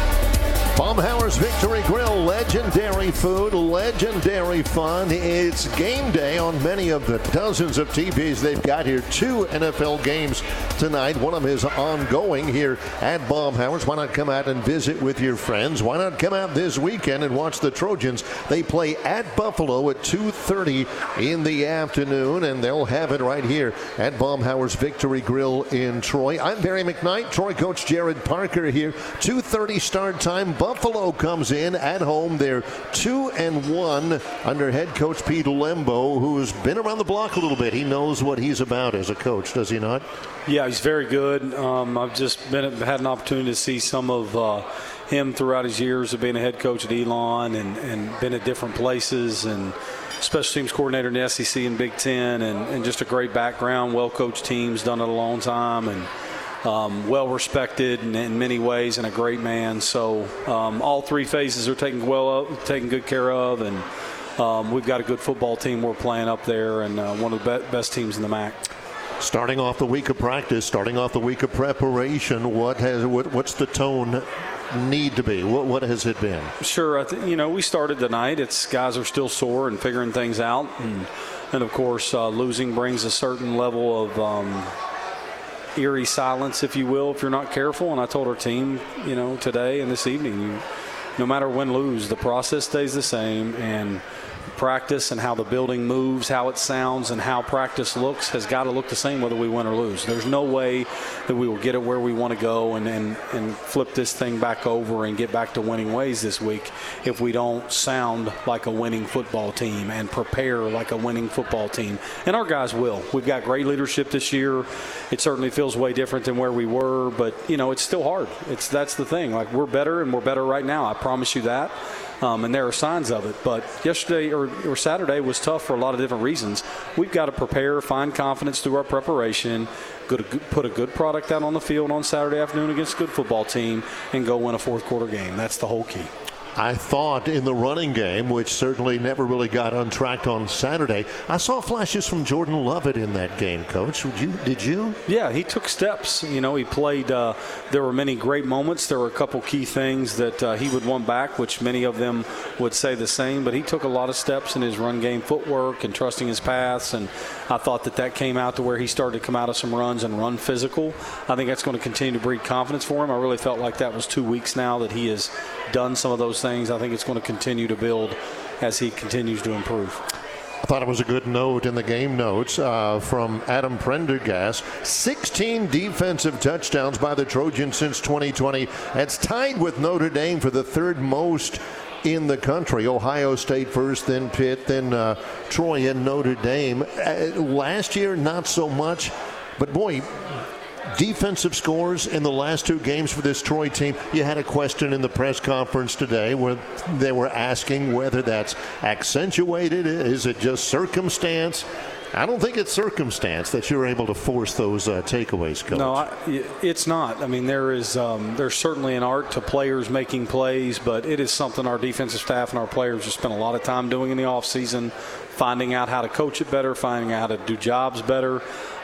Baumhauer's Victory Grill, legendary food, legendary fun. It's game day on many of the dozens of T Vs they've got here. Two N F L games tonight. One of them is ongoing here at Baumhauer's. Why not come out and visit with your friends? Why not come out this weekend and watch the Trojans? They play at Buffalo at two thirty in the afternoon, and they'll have it right here at Baumhauer's Victory Grill in Troy. I'm Barry McKnight, Troy coach Jared Parker here. two thirty start time. Buffalo comes in at home. They're two and one under head coach Pete Lembo, who's been around the block a little bit. He knows what he's about as a coach, does he not? Yeah, he's very good. Um, I've just been had an opportunity to see some of uh, him throughout his years of being a head coach at Elon and, and been at different places and special teams coordinator in the S E C and Big Ten and, and just a great background, well-coached teams, done it a long time, and Um, well-respected in, in many ways and a great man. So um, all three phases are taken well of, taken good care of, and um, we've got a good football team we're playing up there, and uh, one of the be- best teams in the M A C. Starting off the week of practice, starting off the week of preparation, what has what, what's the tone need to be? What what has it been? Sure, I th- you know we started tonight. It's guys are still sore and figuring things out, and and of course uh, losing brings a certain level of Um, eerie silence, if you will, if you're not careful. And I told our team, you know, today and this evening, you, no matter win, lose, the process stays the same, and practice and how the building moves, how it sounds, and how practice looks has got to look the same whether we win or lose. There's no way that we will get it where we want to go and, and, and flip this thing back over and get back to winning ways this week if we don't sound like a winning football team and prepare like a winning football team. And our guys will. We've got great leadership this year. It certainly feels way different than where we were, but, you know, it's still hard. It's that's the thing. Like, we're better, and we're better right now. I promise you that. Um, and there are signs of it. But yesterday or, or Saturday was tough for a lot of different reasons. We've got to prepare, find confidence through our preparation, go to, put a good product out on the field on Saturday afternoon against a good football team, and go win a fourth quarter game. That's the whole key. I thought in the running game, which certainly never really got untracked on Saturday, I saw flashes from Jordan Lovett in that game, Coach. Would you, did you? Yeah, he took steps. You know, he played. Uh, there were many great moments. There were a couple key things that uh, he would want back, which many of them would say the same. But he took a lot of steps in his run game footwork and trusting his paths. And I thought that that came out to where he started to come out of some runs and run physical. I think that's going to continue to breed confidence for him. I really felt like that was two weeks now that he has done some of those things. I think it's going to continue to build as he continues to improve. I thought it was a good note in the game notes uh, from Adam Prendergast. sixteen defensive touchdowns by the Trojans since twenty twenty. That's tied with Notre Dame for the third most in the country. Ohio State first, then Pitt, then uh, Troy and Notre Dame. Uh, last year, not so much. But, boy, defensive scores in the last two games for this Troy team. You had a question in the press conference today where they were asking whether that's accentuated. Is it just circumstance? I don't think it's circumstance that you're able to force those uh, takeaways, Coach. No, I, it's not. I mean, there is um, there's certainly an art to players making plays, but it is something our defensive staff and our players have spent a lot of time doing in the offseason, finding out how to coach it better, finding out how to do jobs better.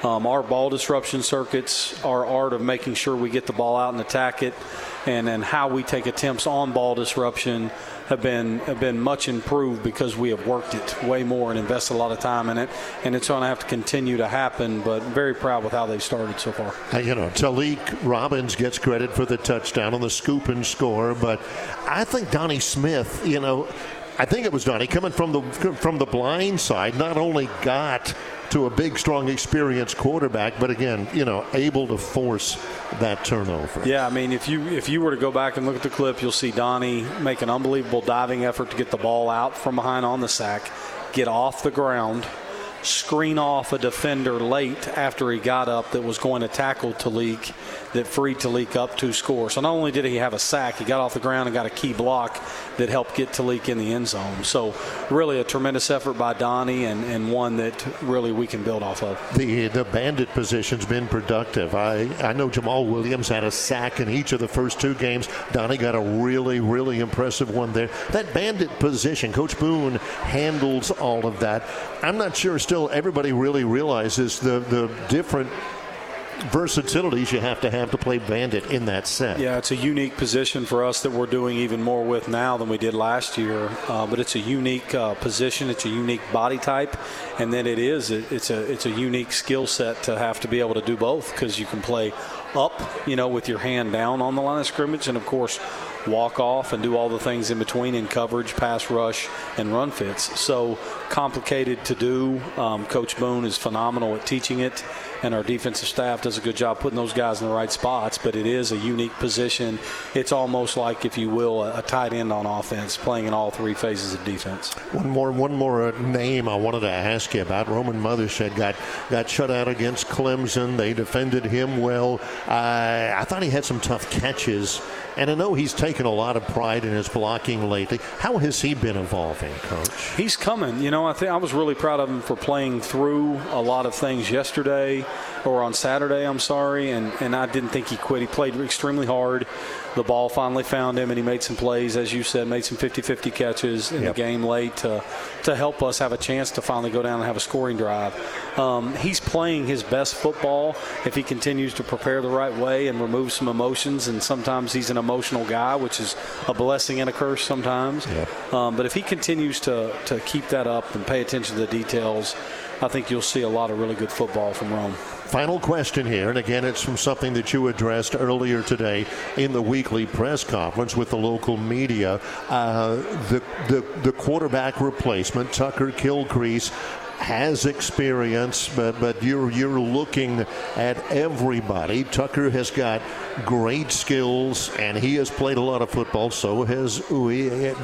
Um, our ball disruption circuits, our art of making sure we get the ball out and attack it, and then how we take attempts on ball disruption have been have been much improved because we have worked it way more and invested a lot of time in it, and it's going to have to continue to happen, but very proud with how they've started so far. Uh, you know, Talik Robbins gets credit for the touchdown on the scoop and score, but I think Donnie Smith, you know, I think it was Donnie coming from the from the blind side, not only got to a big, strong, experienced quarterback, but again, you know, able to force that turnover. Yeah, I mean, if you if you were to go back and look at the clip, you'll see Donnie make an unbelievable diving effort to get the ball out from behind on the sack, get off the ground, screen off a defender late after he got up that was going to tackle Talik, that freed Talik up to score. So not only did he have a sack, he got off the ground and got a key block that helped get Talik in the end zone. So really a tremendous effort by Donnie, and, and one that really we can build off of. The the bandit position's been productive. I, I know Jamal Williams had a sack in each of the first two games. Donnie got a really, really impressive one there. That bandit position, Coach Boone handles all of that. I'm not sure still everybody really realizes the, the different versatilities you have to have to play bandit in that set. Yeah, it's a unique position for us that we're doing even more with now than we did last year. Uh, but it's a unique uh, position. It's a unique body type, and then it is it, it's a it's a unique skill set to have to be able to do both, because you can play up, you know, with your hand down on the line of scrimmage, and of course walk off and do all the things in between in coverage, pass rush, and run fits. So complicated to do. Um, Coach Boone is phenomenal at teaching it, and our defensive staff does a good job putting those guys in the right spots, but it is a unique position. It's almost like, if you will, a, a tight end on offense, playing in all three phases of defense. One more one more name I wanted to ask you about. Roman Mothershed got, got shut out against Clemson. They defended him well. Uh, I thought he had some tough catches, and I know he's taken a lot of pride in his blocking lately. How has he been evolving, Coach? He's coming. You know, I think I was really proud of him for playing through a lot of things yesterday, or on Saturday, I'm sorry, and, and I didn't think he quit. He played extremely hard. The ball finally found him, and he made some plays, as you said, made some fifty-fifty catches in yep. the game late to, to help us have a chance to finally go down and have a scoring drive. Um, he's playing his best football if he continues to prepare the right way and remove some emotions, and sometimes he's an emotional guy, which is a blessing and a curse sometimes. Yep. Um, but if he continues to, to keep that up and pay attention to the details, I think you'll see a lot of really good football from Rome. Final question here, and again, it's from something that you addressed earlier today in the weekly press conference with the local media. Uh, the, the the quarterback replacement, Tucker Kilcrease, has experience, but but you're you're looking at everybody. Tucker has got great skills, and he has played a lot of football. So has Uwe.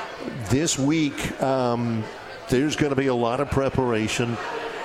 This week, um, there's going to be a lot of preparation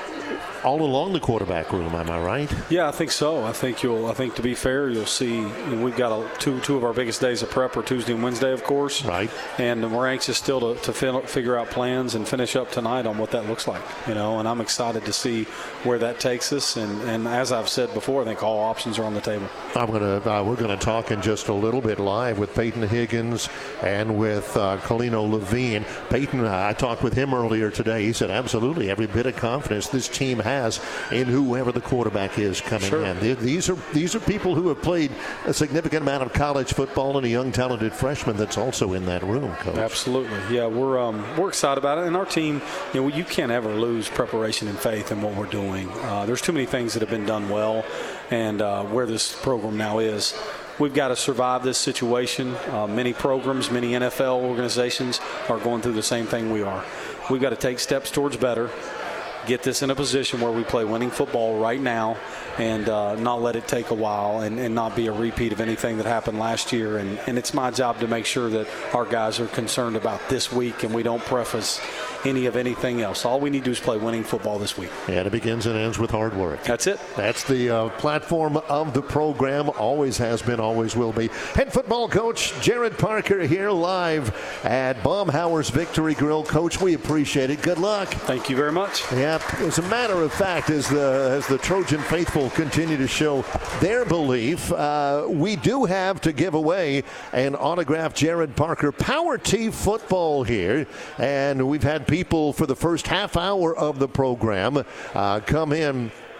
all along the quarterback room, am I right? Yeah, I think so. I think you'll. I think to be fair, you'll see. You know, we've got a, two two of our biggest days of prep are Tuesday and Wednesday, of course. Right. And we're anxious still to, to fin- figure out plans and finish up tonight on what that looks like. You know, and I'm excited to see where that takes us. And, and as I've said before, I think all options are on the table. I'm gonna. Uh, we're gonna talk in just a little bit live with Peyton Higgins and with uh, Colino Levine. Peyton, uh, I talked with him earlier today. He said absolutely every bit of confidence this team has in whoever the quarterback is coming sure. in. These are these are people who have played a significant amount of college football, and a young talented freshman that's also in that room, Coach. Absolutely, yeah. We're um, we're excited about it, and our team. You know, you can't ever lose preparation and faith in what we're doing. Uh, there's too many things that have been done well, and uh, where this program now is. We've got to survive this situation. Uh, many programs, many N F L organizations are going through the same thing we are. We've got to take steps towards better, get this in a position where we play winning football right now, and uh, not let it take a while, and, and not be a repeat of anything that happened last year. And, and it's my job to make sure that our guys are concerned about this week, and we don't preface any of anything else. All we need to do is play winning football this week. Yeah, it begins and ends with hard work. That's it. That's the uh, platform of the program. Always has been, always will be. Head football coach Jared Parker here live at Baumhower's Victory Grill. Coach, we appreciate it. Good luck. Thank you very much. Yeah, as a matter of fact, as the as the Trojan faithful continue to show their belief, uh, we do have to give away an autographed Jared Parker Power Tee football here, and we've had people for the first half hour of the program uh, come in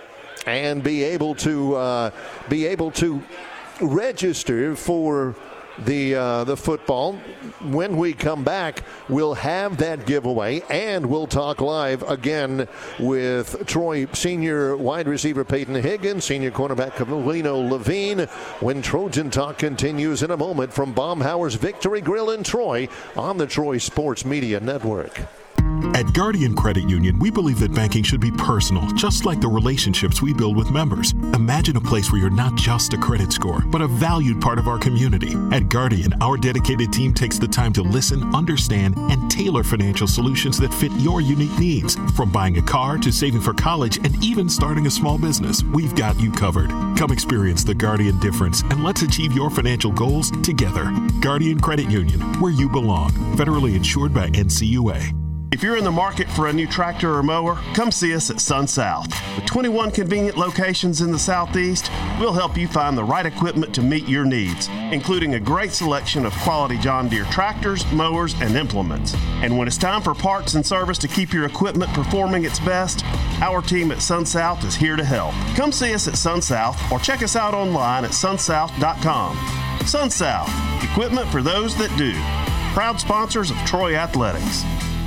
and be able to uh, be able to register for the uh, the football. When we come back, we'll have that giveaway, and we'll talk live again with Troy senior wide receiver Peyton Higgins, senior cornerback Colino Levine, when Trojan Talk continues in a moment from Baumhower's Victory Grill in Troy on the Troy Sports Media Network. At Guardian Credit Union, we believe that banking should be personal, just like the relationships we build with members. Imagine a place where you're not just a credit score, but a valued part of our community. At Guardian, our dedicated team takes the time to listen, understand, and tailor financial solutions that fit your unique needs. From buying a car to saving for college and even starting a small business, we've got you covered. Come experience the Guardian difference and let's achieve your financial goals together. Guardian Credit Union, where you belong. Federally insured by N C U A. If you're in the market for a new tractor or mower, come see us at Sun South. With twenty-one convenient locations in the Southeast, we'll help you find the right equipment to meet your needs, including a great selection of quality John Deere tractors, mowers, and implements. And when it's time for parts and service to keep your equipment performing its best, our team at Sun South is here to help. Come see us at Sun South or check us out online at sun south dot com. Sun South, equipment for those that do. Proud sponsors of Troy Athletics.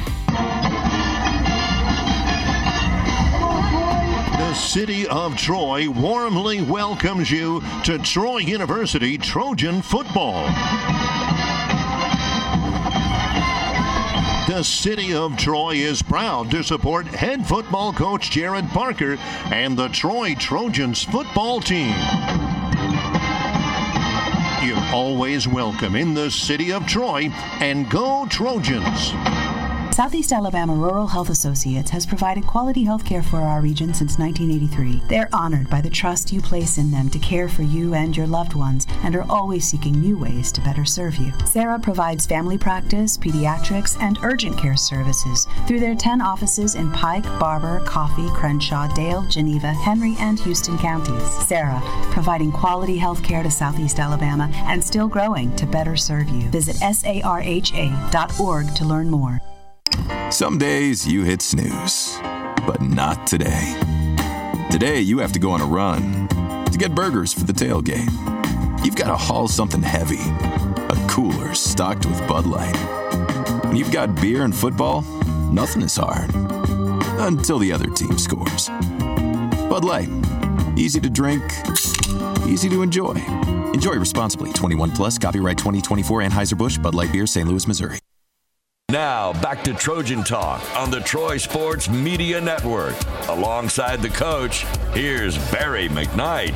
The city of Troy warmly welcomes you to Troy University Trojan football. The city of Troy is proud to support head football coach Jared Parker and the Troy Trojans football team. You're always welcome in the city of Troy, and go Trojans. Southeast Alabama Rural Health Associates has provided quality health care for our region since nineteen eighty-three. They're honored by the trust you place in them to care for you and your loved ones and are always seeking new ways to better serve you. Sarah provides family practice, pediatrics, and urgent care services through their ten offices in Pike, Barber, Coffee, Crenshaw, Dale, Geneva, Henry, and Houston counties. Sarah, providing quality health care to Southeast Alabama and still growing to better serve you. Visit S A R H A dot org to learn more. Some days you hit snooze, but not today. Today you have to go on a run to get burgers for the tailgate. You've got to haul something heavy, a cooler stocked with Bud Light. When you've got beer and football, nothing is hard. Until the other team scores. Bud Light. Easy to drink, easy to enjoy. Enjoy responsibly. twenty-one plus, copyright twenty twenty-four, Anheuser-Busch, Bud Light Beer, Saint Louis, Missouri. Now, back to Trojan Talk on the Troy Sports Media Network. Alongside the coach, here's Barry McKnight.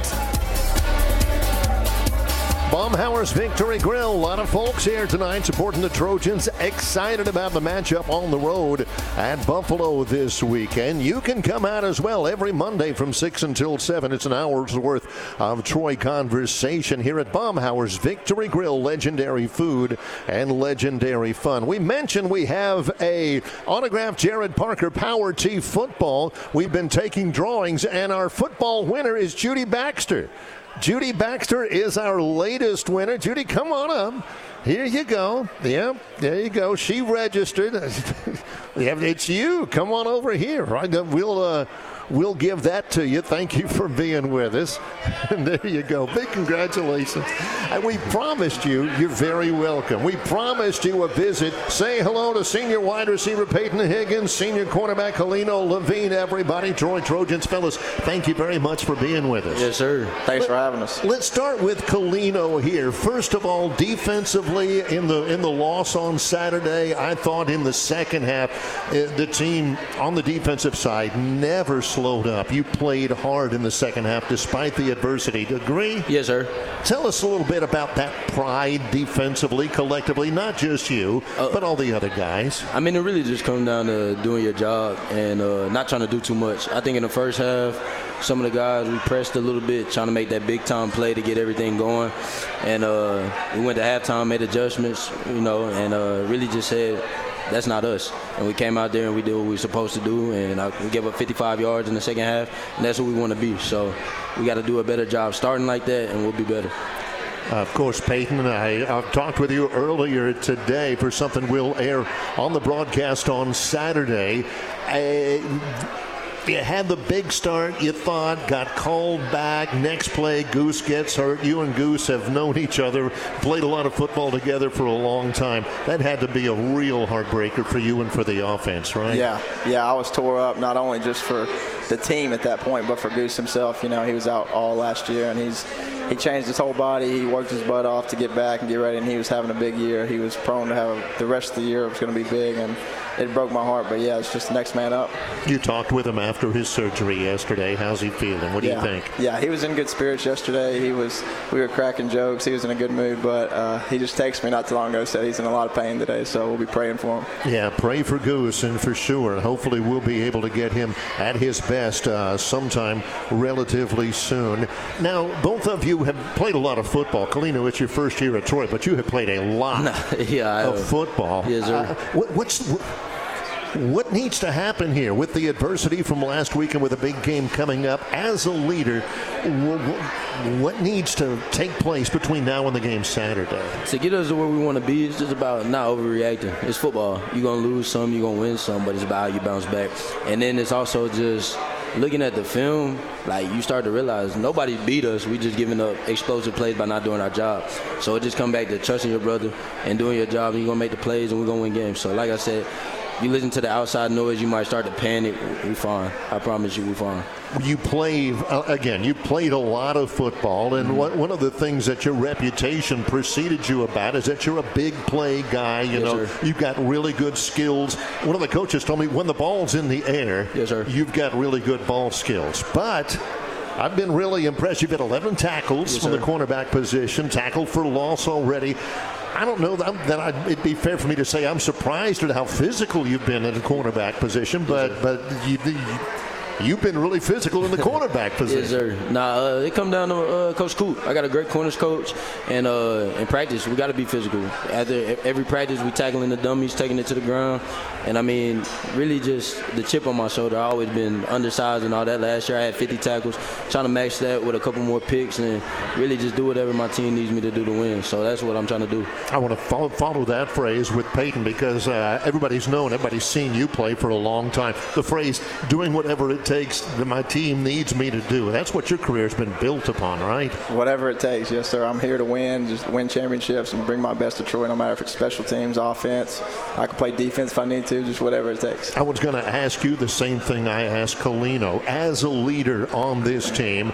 Baumhower's Victory Grill. A lot of folks here tonight supporting the Trojans. Excited about the matchup on the road at Buffalo this weekend. You can come out as well every Monday from six until seven. It's an hour's worth of Troy conversation here at Baumhower's Victory Grill. Legendary food and legendary fun. We mentioned we have a autographed Jared Parker Power Tee football. We've been taking drawings, and our football winner is Judy Baxter. Judy Baxter is our latest winner. Judy, come on up. Here you go. Yep, there you go. She registered. Yeah, it's you. Come on over here. Right? We'll uh, we'll give that to you. Thank you for being with us. And there you go. Big congratulations. And we promised you, you're very welcome. We promised you a visit. Say hello to senior wide receiver Peyton Higgins, senior cornerback Colino Levine, everybody. Troy Trojans, fellas, thank you very much for being with us. Yes, sir. Thanks Let, for having us. Let's start with Colino here. First of all, defensively, in the in the loss on Saturday, I thought in the second half, the team on the defensive side never slowed up. You played hard in the second half despite the adversity. Agree? Yes, sir. Tell us a little bit about that pride defensively, collectively, not just you, uh, but all the other guys. I mean, it really just comes down to doing your job and uh, not trying to do too much. I think in the first half, some of the guys, we pressed a little bit, trying to make that big-time play to get everything going. And uh, we went to halftime, made adjustments, you know, and uh, really just said, that's not us. And we came out there and we did what we were supposed to do, and I, we gave up fifty-five yards in the second half, and that's what we want to be. So we got to do a better job starting like that, and we'll be better. Uh, of course, Peyton and I uh, talked with you earlier today for something we'll air on the broadcast on Saturday. Uh, You had the big start, you thought, got called back. Next play, Goose gets hurt. You and Goose have known each other, played a lot of football together for a long time. That had to be a real heartbreaker for you and for the offense, right? Yeah, yeah, I was tore up, not only just for the team at that point, but for Goose himself. You know, he was out all last year, and he's he changed his whole body. He worked his butt off to get back and get ready, and he was having a big year. He was prone to have a, the rest of the year was going to be big, and it broke my heart. But, yeah, it's just the next man up. You talked with him after his surgery yesterday. How's he feeling? What do yeah. you think? Yeah, he was in good spirits yesterday. He was. We were cracking jokes. He was in a good mood, but uh, he just texted me not too long ago, said he's in a lot of pain today, so we'll be praying for him. Yeah, pray for Goose, and for sure, hopefully we'll be able to get him at his best uh, sometime relatively soon. Now, both of you have played a lot of football. Kalino, it's your first year at Troy, but you have played a lot yeah, of football. Yes, sir. Uh, what, what's what, what needs to happen here with the adversity from last week and with a big game coming up? As a leader, what, what needs to take place between now and the game Saturday? To get us to where we want to be, it's just about not overreacting. It's football. You're going to lose some, you're going to win some, but it's about how you bounce back. And then it's also just looking at the film, like you start to realize nobody beat us. We just giving up explosive plays by not doing our job. So it just come back to trusting your brother and doing your job, and you're going to make the plays, and we're going to win games. So like I said, you listen to the outside noise, you might start to panic. We fine. I promise you, we fine. You play, uh, again, you played a lot of football, and mm-hmm. one of the things that your reputation preceded you about is that you're a big play guy. You yes, know, sir. You've got really good skills. One of the coaches told me when the ball's in the air, yes, sir. you've got really good ball skills. But I've been really impressed. You've got eleven tackles yes, from sir. the cornerback position, tackled for loss already. I don't know that, that I'd, it'd be fair for me to say I'm surprised at how physical you've been in the cornerback position, but yes, but you, you, you've been really physical in the cornerback position. Yes, sir. Nah, uh, it come down to uh, Coach Coop. I got a great corners coach, and uh, in practice, we got to be physical. After every practice, we tackling the dummies, taking it to the ground, and I mean, really just the chip on my shoulder. I've always been undersized and all that. Last year, I had fifty tackles, trying to match that with a couple more picks, and really just do whatever my team needs me to do to win. So that's what I'm trying to do. I want to follow, follow that phrase with Peyton because uh, everybody's known, everybody's seen you play for a long time. The phrase, doing whatever it takes that my team needs me to do. That's what your career's been built upon, right? Whatever it takes, yes, sir. I'm here to win, just win championships and bring my best to Troy, no matter if it's special teams, offense. I can play defense if I need to, just whatever it takes. I was going to ask you the same thing I asked Kalino. As a leader on this team,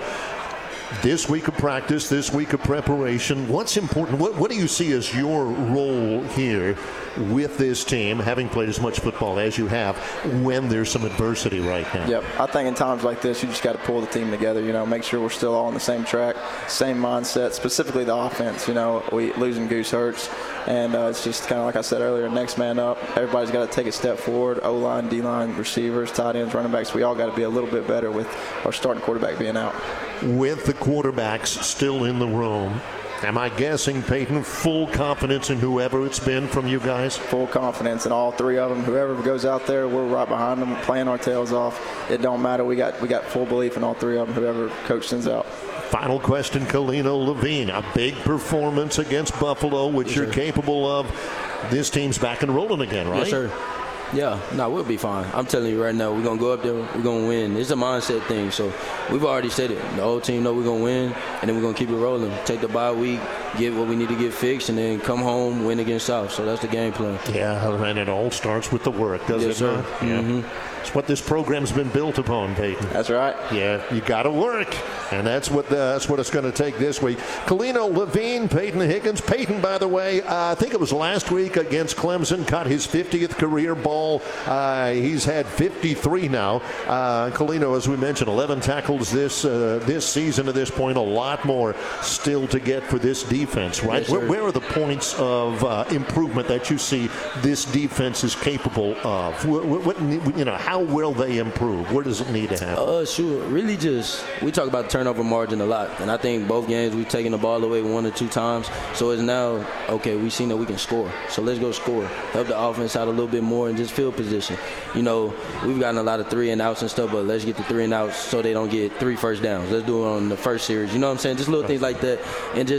this week of practice, this week of preparation, what's important? What, what do you see as your role here with this team, having played as much football as you have, when there's some adversity right now? Yep. I think in times like this, you just got to pull the team together, you know, make sure we're still all on the same track, same mindset, specifically the offense. You know, we losing Goose hurts, and uh, it's just kind of like I said earlier, next man up. Everybody's got to take a step forward, O-line, D-line, receivers, tight ends, running backs. We all got to be a little bit better with our starting quarterback being out. With the quarterbacks still in the room, am I guessing, Peyton, full confidence in whoever it's been from you guys? Full confidence in all three of them. Whoever goes out there, we're right behind them, playing our tails off. It don't matter. We got we got full belief in all three of them, whoever coach sends out. Final question, Kalino Levine. A big performance against Buffalo, which yes, you're sir. capable of. This team's back and rolling again, right? Yes, sir. Yeah, no, we'll be fine. I'm telling you right now, we're going to go up there, we're going to win. It's a mindset thing, so we've already said it. The whole team know we're going to win, and then we're going to keep it rolling. Take the bye week, get what we need to get fixed, and then come home, win against South. So that's the game plan. Yeah, and it all starts with the work, doesn't yes, it? Sir. Yeah. Mm-hmm. It's what this program's been built upon, Peyton. That's right. Yeah, you got to work, and that's what the, that's what it's going to take this week. Kalino Levine, Peyton Higgins. Peyton, by the way, uh, I think it was last week against Clemson, caught his fiftieth career ball. Uh, he's had fifty-three now. Uh, Kalino, as we mentioned, eleven tackles this uh, this season to this point. A lot more still to get for this defense, right? Yes, where, where are the points of uh, improvement that you see this defense is capable of? What, what, you know, how will they improve? Where does it need to happen? Uh, sure. Really just, we talk about turnover margin a lot. And I think both games we've taken the ball away one or two times. So it's now, okay, we've seen that we can score. So let's go score. Help the offense out a little bit more and just field position. You know, we've gotten a lot of three and outs and stuff, but let's get the three and outs so they don't get three first downs. Let's do it on the first series. You know what I'm saying? Just little things like that. And just, you know,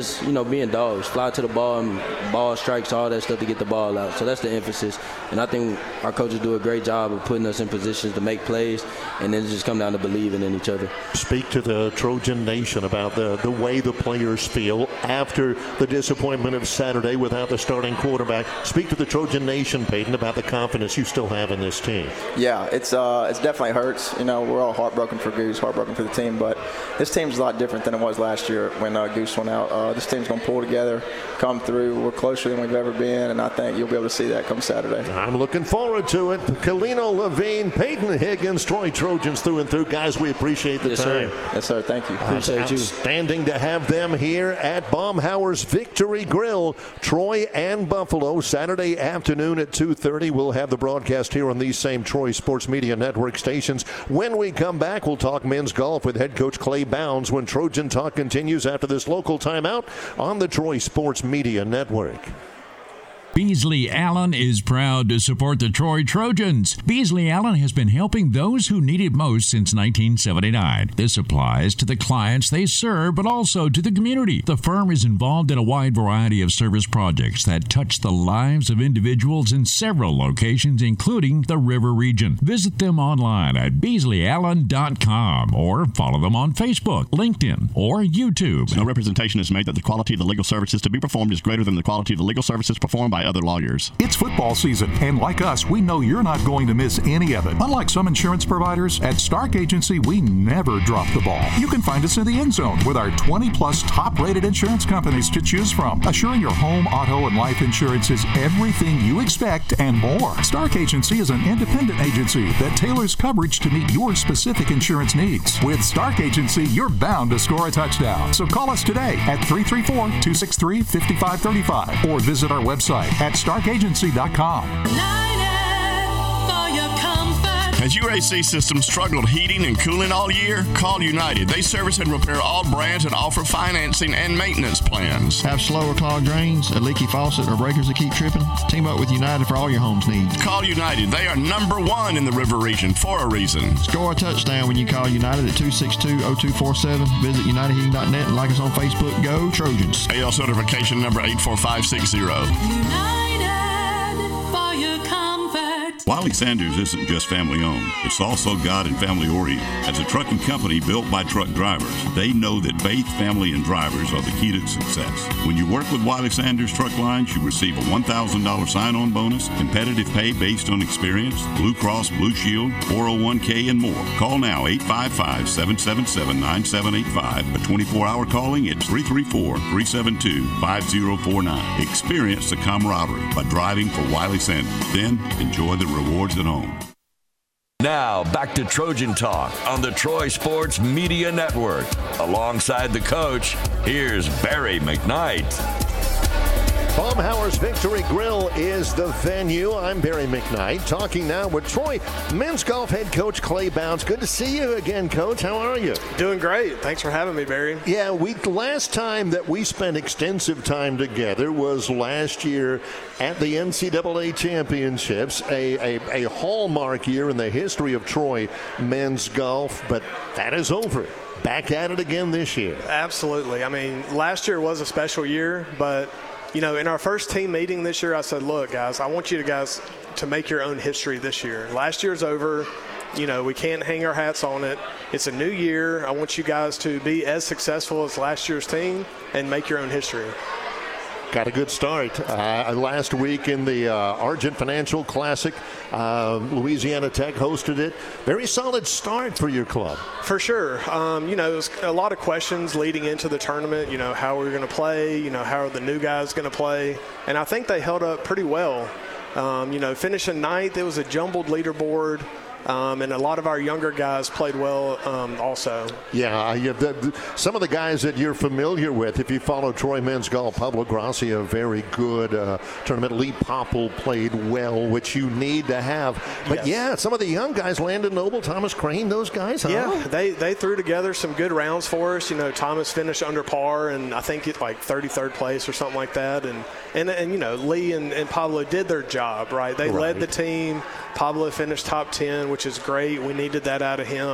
being dogs, fly to the ball, and ball strikes, all that stuff to get the ball out. So that's the emphasis. And I think our coaches do a great job of putting us in positions to make plays, and then it just come down to believing in each other. Speak to the Trojan Nation about the, the way the players feel after the disappointment of Saturday without the starting quarterback. Speak to the Trojan Nation, Peyton, about the confidence you still have in this team. Yeah, it's uh, it's definitely hurts. You know, we're all heartbroken for Goose, heartbroken for the team, but this team's a lot different than it was last year when uh, Goose went out. Uh, this team's going to pull together, come through. We're closer than we've ever been, and I think you'll be able to see that come Saturday. I'm looking forward to it. Kalino Levine, Peyton Higgins, Troy Trojans through and through. Guys, we appreciate the yes, time. Sir. Yes, sir. Thank you. Appreciate you. Outstanding to have them here at Baumhower's Victory Grill. Troy and Buffalo, Saturday afternoon at two thirty. We'll have the broadcast here on these same Troy Sports Media Network stations. When we come back, we'll talk men's golf with head coach Clay Bounds when Trojan Talk continues after this local timeout on the Troy Sports Media Network. Beasley Allen is proud to support the Troy Trojans. Beasley Allen has been helping those who need it most since nineteen seventy-nine. This applies to the clients they serve, but also to the community. The firm is involved in a wide variety of service projects that touch the lives of individuals in several locations, including the River Region. Visit them online at beasley allen dot com or follow them on Facebook, LinkedIn, or YouTube. No representation is made that the quality of the legal services to be performed is greater than the quality of the legal services performed by other lawyers. It's football season, and like us, we know you're not going to miss any of it. Unlike some insurance providers, at Stark Agency, we never drop the ball. You can find us in the end zone with our twenty plus top-rated insurance companies to choose from. Assuring your home, auto, and life insurance is everything you expect and more. Stark Agency is an independent agency that tailors coverage to meet your specific insurance needs. With Stark Agency, you're bound to score a touchdown. So call us today at three three four, two six three, five five three five or visit our website at stark agency dot com. Has your A C system struggled heating and cooling all year? Call United. They service and repair all brands and offer financing and maintenance plans. Have slow or clogged drains, a leaky faucet, or breakers that keep tripping? Team up with United for all your home's needs. Call United. They are number one in the River Region for a reason. Score a touchdown when you call United at two six two, zero two four seven. Visit united heating dot net and like us on Facebook. Go Trojans. A L certification number eight four five six zero. United for your comfort. Wiley Sanders isn't just family owned, it's also God and family oriented. As a trucking company built by truck drivers, they know that faith, family, and drivers are the key to success. When you work with Wiley Sanders Truck Lines, you receive a one thousand dollars sign-on bonus, competitive pay based on experience, Blue Cross Blue Shield, four oh one k, and more. Call now eight five five, seven seven seven, nine seven eight five. For twenty-four hour calling, it's three three four, three seven two, five zero four nine. Experience the camaraderie by driving for Wiley Sanders. Then enjoy the rewards at home. Now, back to Trojan Talk on the Troy Sports Media Network. Alongside the coach, here's Barry McKnight. Baumhower's Victory Grill is the venue. I'm Barry McKnight, talking now with Troy men's golf head coach Clay Bounds. Good to see you again, Coach. How are you? Doing great. Thanks for having me, Barry. Yeah, we last time that we spent extensive time together was last year at the N C double A Championships, a, a, a hallmark year in the history of Troy men's golf, but that is over. Back at it again this year. Absolutely. I mean, last year was a special year, but you know, in our first team meeting this year, I said, look, guys, I want you to guys to make your own history this year. Last year's over. You know, we can't hang our hats on it. It's a new year. I want you guys to be as successful as last year's team and make your own history. Got a good start. Uh, last week in the uh, Argent Financial Classic, uh, Louisiana Tech hosted it. Very solid start for your club. For sure. Um, you know, there's a lot of questions leading into the tournament. You know, how we're going to play. You know, how are the new guys going to play? And I think they held up pretty well. Um, you know, finishing ninth, it was a jumbled leaderboard. Um, and a lot of our younger guys played well um, also. Yeah, you, the, the, some of the guys that you're familiar with, if you follow Troy men's golf, Pablo Gracia, very good uh, tournament. Lee Popple played well, which you need to have. But, yes. yeah, some of the young guys, Landon Noble, Thomas Crane, those guys, huh? Yeah, they, they threw together some good rounds for us. You know, Thomas finished under par, and I think it's like thirty-third place or something like that. And, and, and you know, Lee and, and Pablo did their job, right? They right. led the team. Pablo finished top ten, which is great. We needed that out of him.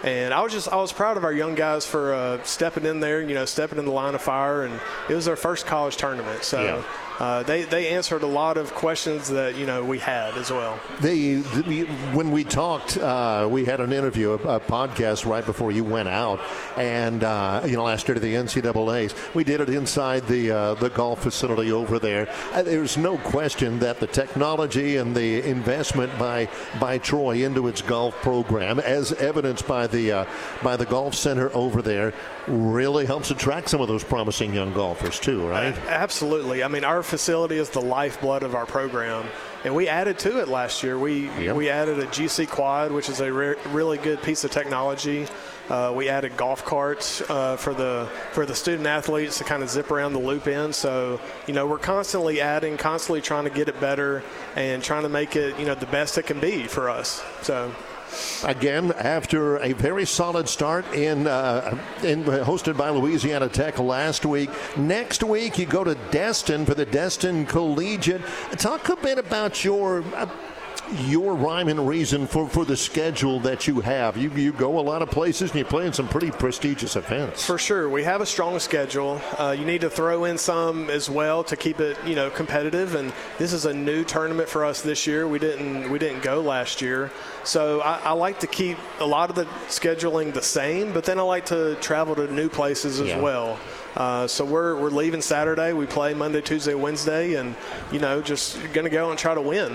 And I was just I was proud of our young guys for uh, stepping in there, you know, stepping in the line of fire, and it was their first college tournament. So. Yeah. Uh, they, they answered a lot of questions that, you know, we had as well. They, the, when we talked, uh, we had an interview, a, a podcast right before you went out, and, uh, you know, last year to the N C double A's. We did it inside the uh, the golf facility over there. Uh, there's no question that the technology and the investment by by Troy into its golf program, as evidenced by the uh, by the golf center over there, really helps attract some of those promising young golfers too, right? Uh, absolutely. I mean, our facility is the lifeblood of our program, and we added to it last year. We yep. we added a G C Quad, which is a re- really good piece of technology. Uh, we added golf carts uh, for the for the student athletes to kind of zip around the loop in. So, you know, we're constantly adding, constantly trying to get it better and trying to make it, you know, the best it can be for us. So. Again, after a very solid start in, uh, in hosted by Louisiana Tech last week. Next week, you go to Destin for the Destin Collegiate. Talk a bit about your uh, your rhyme and reason for, for the schedule that you have. You you go a lot of places and you play in some pretty prestigious events. For sure. We have a strong schedule. Uh, you need to throw in some as well to keep it, you know, competitive. And this is a new tournament for us this year. We didn't we didn't go last year. So I, I like to keep a lot of the scheduling the same, but then I like to travel to new places as yeah. well. Uh, so we're we're leaving Saturday. We play Monday, Tuesday, Wednesday, and, you know, just going to go and try to win.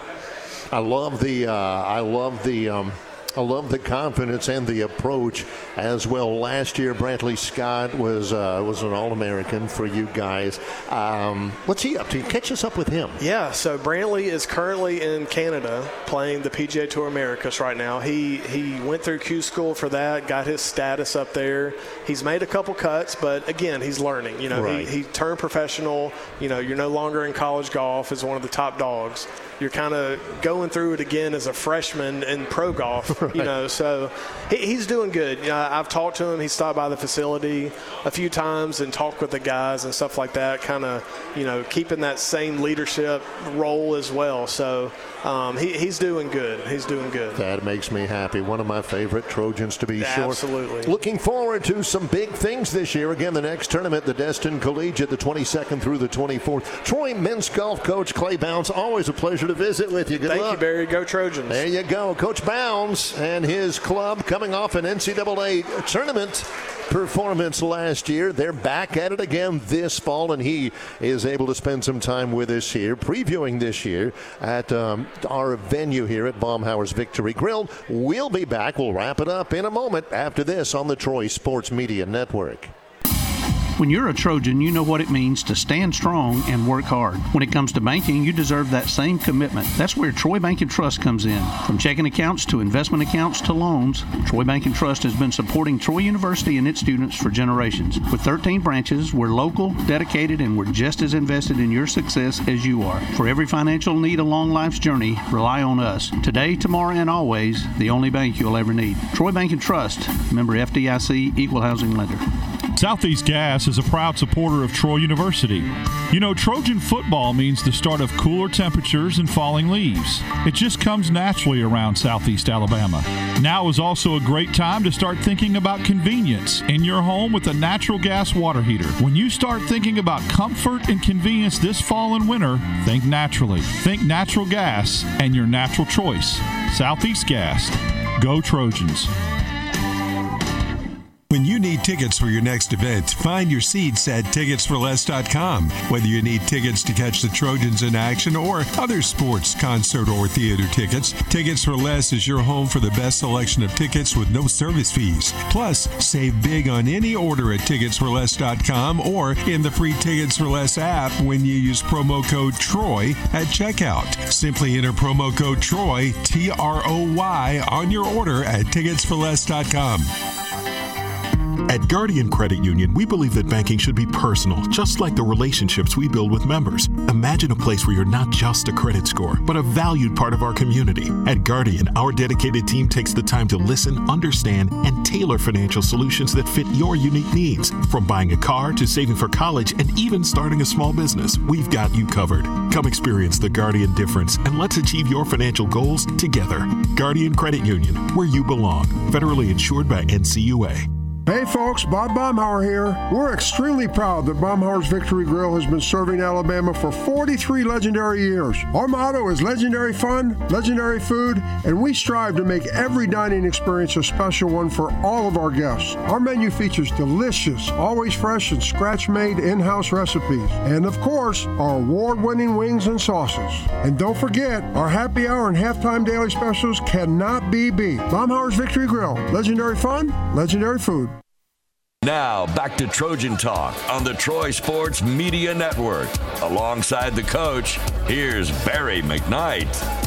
I love the uh, I love the um, I love the confidence and the approach as well. Last year, Brantley Scott was uh, was an All-American for you guys. Um, what's he up to? Catch us up with him. Yeah, so Brantley is currently in Canada playing the P G A Tour Americas right now. He he went through Q School for that, got his status up there. He's made a couple cuts, but again, he's learning. You know, right. he, he turned professional. You know, you're no longer in college golf as one of the top dogs. You're kind of going through it again as a freshman in pro golf, right. you know. So he, he's doing good. You know, I've talked to him. He stopped by the facility a few times and talked with the guys and stuff like that, kind of, you know, keeping that same leadership role as well. So um, he, he's doing good. He's doing good. That makes me happy. One of my favorite Trojans, to be yeah, sure. Absolutely. Looking forward to some big things this year. Again, the next tournament, the Destin Collegiate, the twenty-second through the twenty-fourth. Troy men's golf coach Clay Bounds, always a pleasure to visit with you. Good Thank luck. you, Barry. Go Trojans. There you go. Coach Bounds and his club coming off an N C double A tournament performance last year. They're back at it again this fall, and he is able to spend some time with us here, previewing this year at um, our venue here at Baumhower's Victory Grill. We'll be back. We'll wrap it up in a moment after this on the Troy Sports Media Network. When you're a Trojan, you know what it means to stand strong and work hard. When it comes to banking, you deserve that same commitment. That's where Troy Bank and Trust comes in. From checking accounts to investment accounts to loans, Troy Bank and Trust has been supporting Troy University and its students for generations. With thirteen branches, we're local, dedicated, and we're just as invested in your success as you are. For every financial need along life's journey, rely on us. Today, tomorrow, and always, the only bank you'll ever need. Troy Bank and Trust, member F D I C, equal housing lender. Southeast Gas is a proud supporter of Troy University. You know, Trojan football means the start of cooler temperatures and falling leaves. It just comes naturally around Southeast Alabama. Now is also a great time to start thinking about convenience in your home with a natural gas water heater. When you start thinking about comfort and convenience this fall and winter, think naturally. Think natural gas and your natural choice. Southeast Gas. Go Trojans. When you need tickets for your next event, find your seats at tickets for less dot com. Whether you need tickets to catch the Trojans in action or other sports, concert, or theater tickets, Tickets for Less is your home for the best selection of tickets with no service fees. Plus, save big on any order at tickets for less dot com or in the free Tickets for Less app when you use promo code TROY at checkout. Simply enter promo code TROY, T R O Y, on your order at tickets for less dot com. At Guardian Credit Union, we believe that banking should be personal, just like the relationships we build with members. Imagine a place where you're not just a credit score, but a valued part of our community. At Guardian, our dedicated team takes the time to listen, understand, and tailor financial solutions that fit your unique needs. From buying a car to saving for college and even starting a small business, we've got you covered. Come experience the Guardian difference and let's achieve your financial goals together. Guardian Credit Union, where you belong. Federally insured by N C U A. Hey folks, Bob Baumhauer here. We're extremely proud that Baumhauer's Victory Grill has been serving Alabama for forty-three legendary years. Our motto is legendary fun, legendary food, and we strive to make every dining experience a special one for all of our guests. Our menu features delicious, always fresh and scratch-made in-house recipes. And of course, our award-winning wings and sauces. And don't forget, our happy hour and halftime daily specials cannot be beat. Baumhauer's Victory Grill. Legendary fun, legendary food. Now, back to Trojan Talk on the Troy Sports Media Network. Alongside the coach, here's Barry McKnight.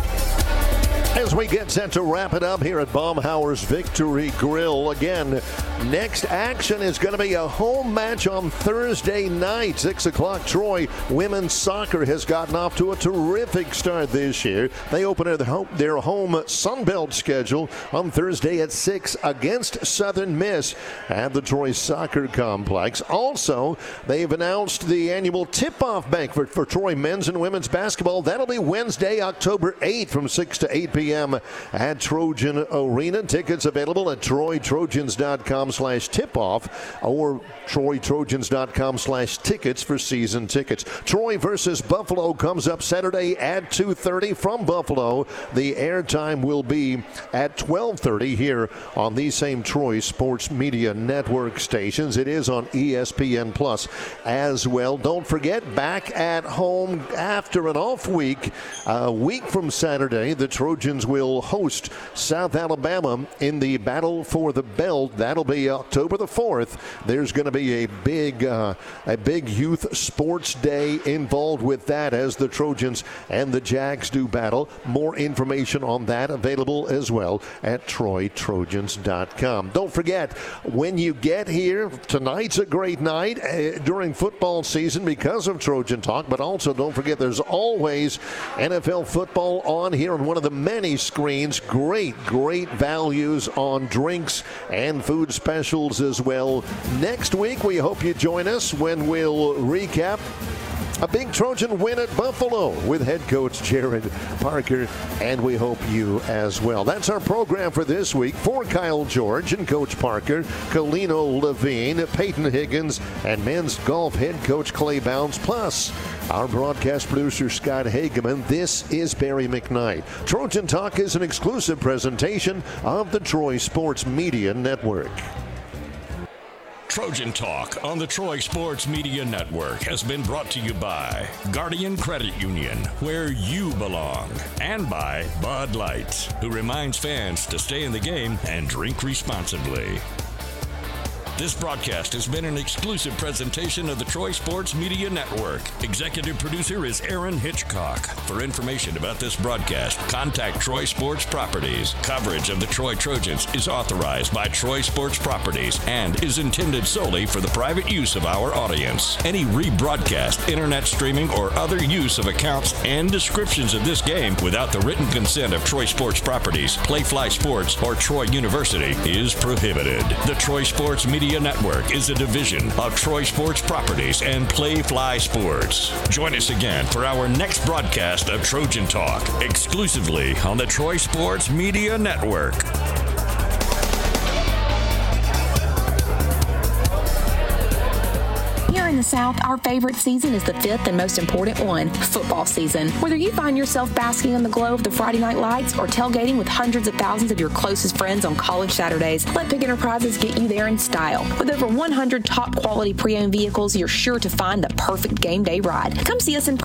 As we get set to wrap it up here at Baumhauer's Victory Grill, again, next action is going to be a home match on Thursday night, six o'clock. Troy women's soccer has gotten off to a terrific start this year. They open their home, their home Sunbelt schedule on Thursday at six against Southern Miss at the Troy Soccer Complex. Also, they've announced the annual tip-off banquet for Troy men's and women's basketball. That'll be Wednesday, October eighth from six to eight p.m. at Trojan Arena. Tickets available at troy trojans dot com slash tip-off or troy trojans dot com slash tickets for season tickets. Troy versus Buffalo comes up Saturday at two thirty from Buffalo. The airtime will be at twelve thirty here on these same Troy Sports Media Network stations. It is on E S P N Plus as well. Don't forget, back at home after an off week, a week from Saturday, the Trojans will host South Alabama in the Battle for the Belt. That'll be October the fourth. There's going to be a big uh, a big youth sports day involved with that as the Trojans and the Jags do battle. More information on that available as well at troy trojans dot com. Don't forget, when you get here, tonight's a great night uh, during football season because of Trojan Talk, but also don't forget there's always N F L football on here on one of the many screens. Great, great values on drinks and food specials as well. Next week, we hope you join us when we'll recap a big Trojan win at Buffalo with head coach Jared Parker, and we hope you as well. That's our program for this week. For Kyle George and Coach Parker, Kalino Levine, Peyton Higgins, and men's golf head coach Clay Bounds, plus our broadcast producer Scott Hageman, this is Barry McKnight. Trojan Talk is an exclusive presentation of the Troy Sports Media Network. Trojan Talk on the Troy Sports Media Network has been brought to you by Guardian Credit Union, where you belong, and by Bud Light, who reminds fans to stay in the game and drink responsibly. This broadcast has been an exclusive presentation of the Troy Sports Media Network. Executive producer is Aaron Hitchcock. For information about this broadcast, contact Troy Sports Properties. Coverage of the Troy Trojans is authorized by Troy Sports Properties and is intended solely for the private use of our audience. Any rebroadcast, internet streaming, or other use of accounts and descriptions of this game without the written consent of Troy Sports Properties, Playfly Sports, or Troy University is prohibited. The Troy Sports Media Network is a division of Troy Sports Properties and Playfly Sports. Join us again for our next broadcast of Trojan Talk, exclusively on the Troy Sports Media Network. Here in the South, our favorite season is the fifth and most important one, football season. Whether you find yourself basking in the glow of the Friday night lights or tailgating with hundreds of thousands of your closest friends on college Saturdays, let Pick Enterprises get you there in style. With over one hundred top quality pre-owned vehicles, you're sure to find the perfect game day ride. Come see us in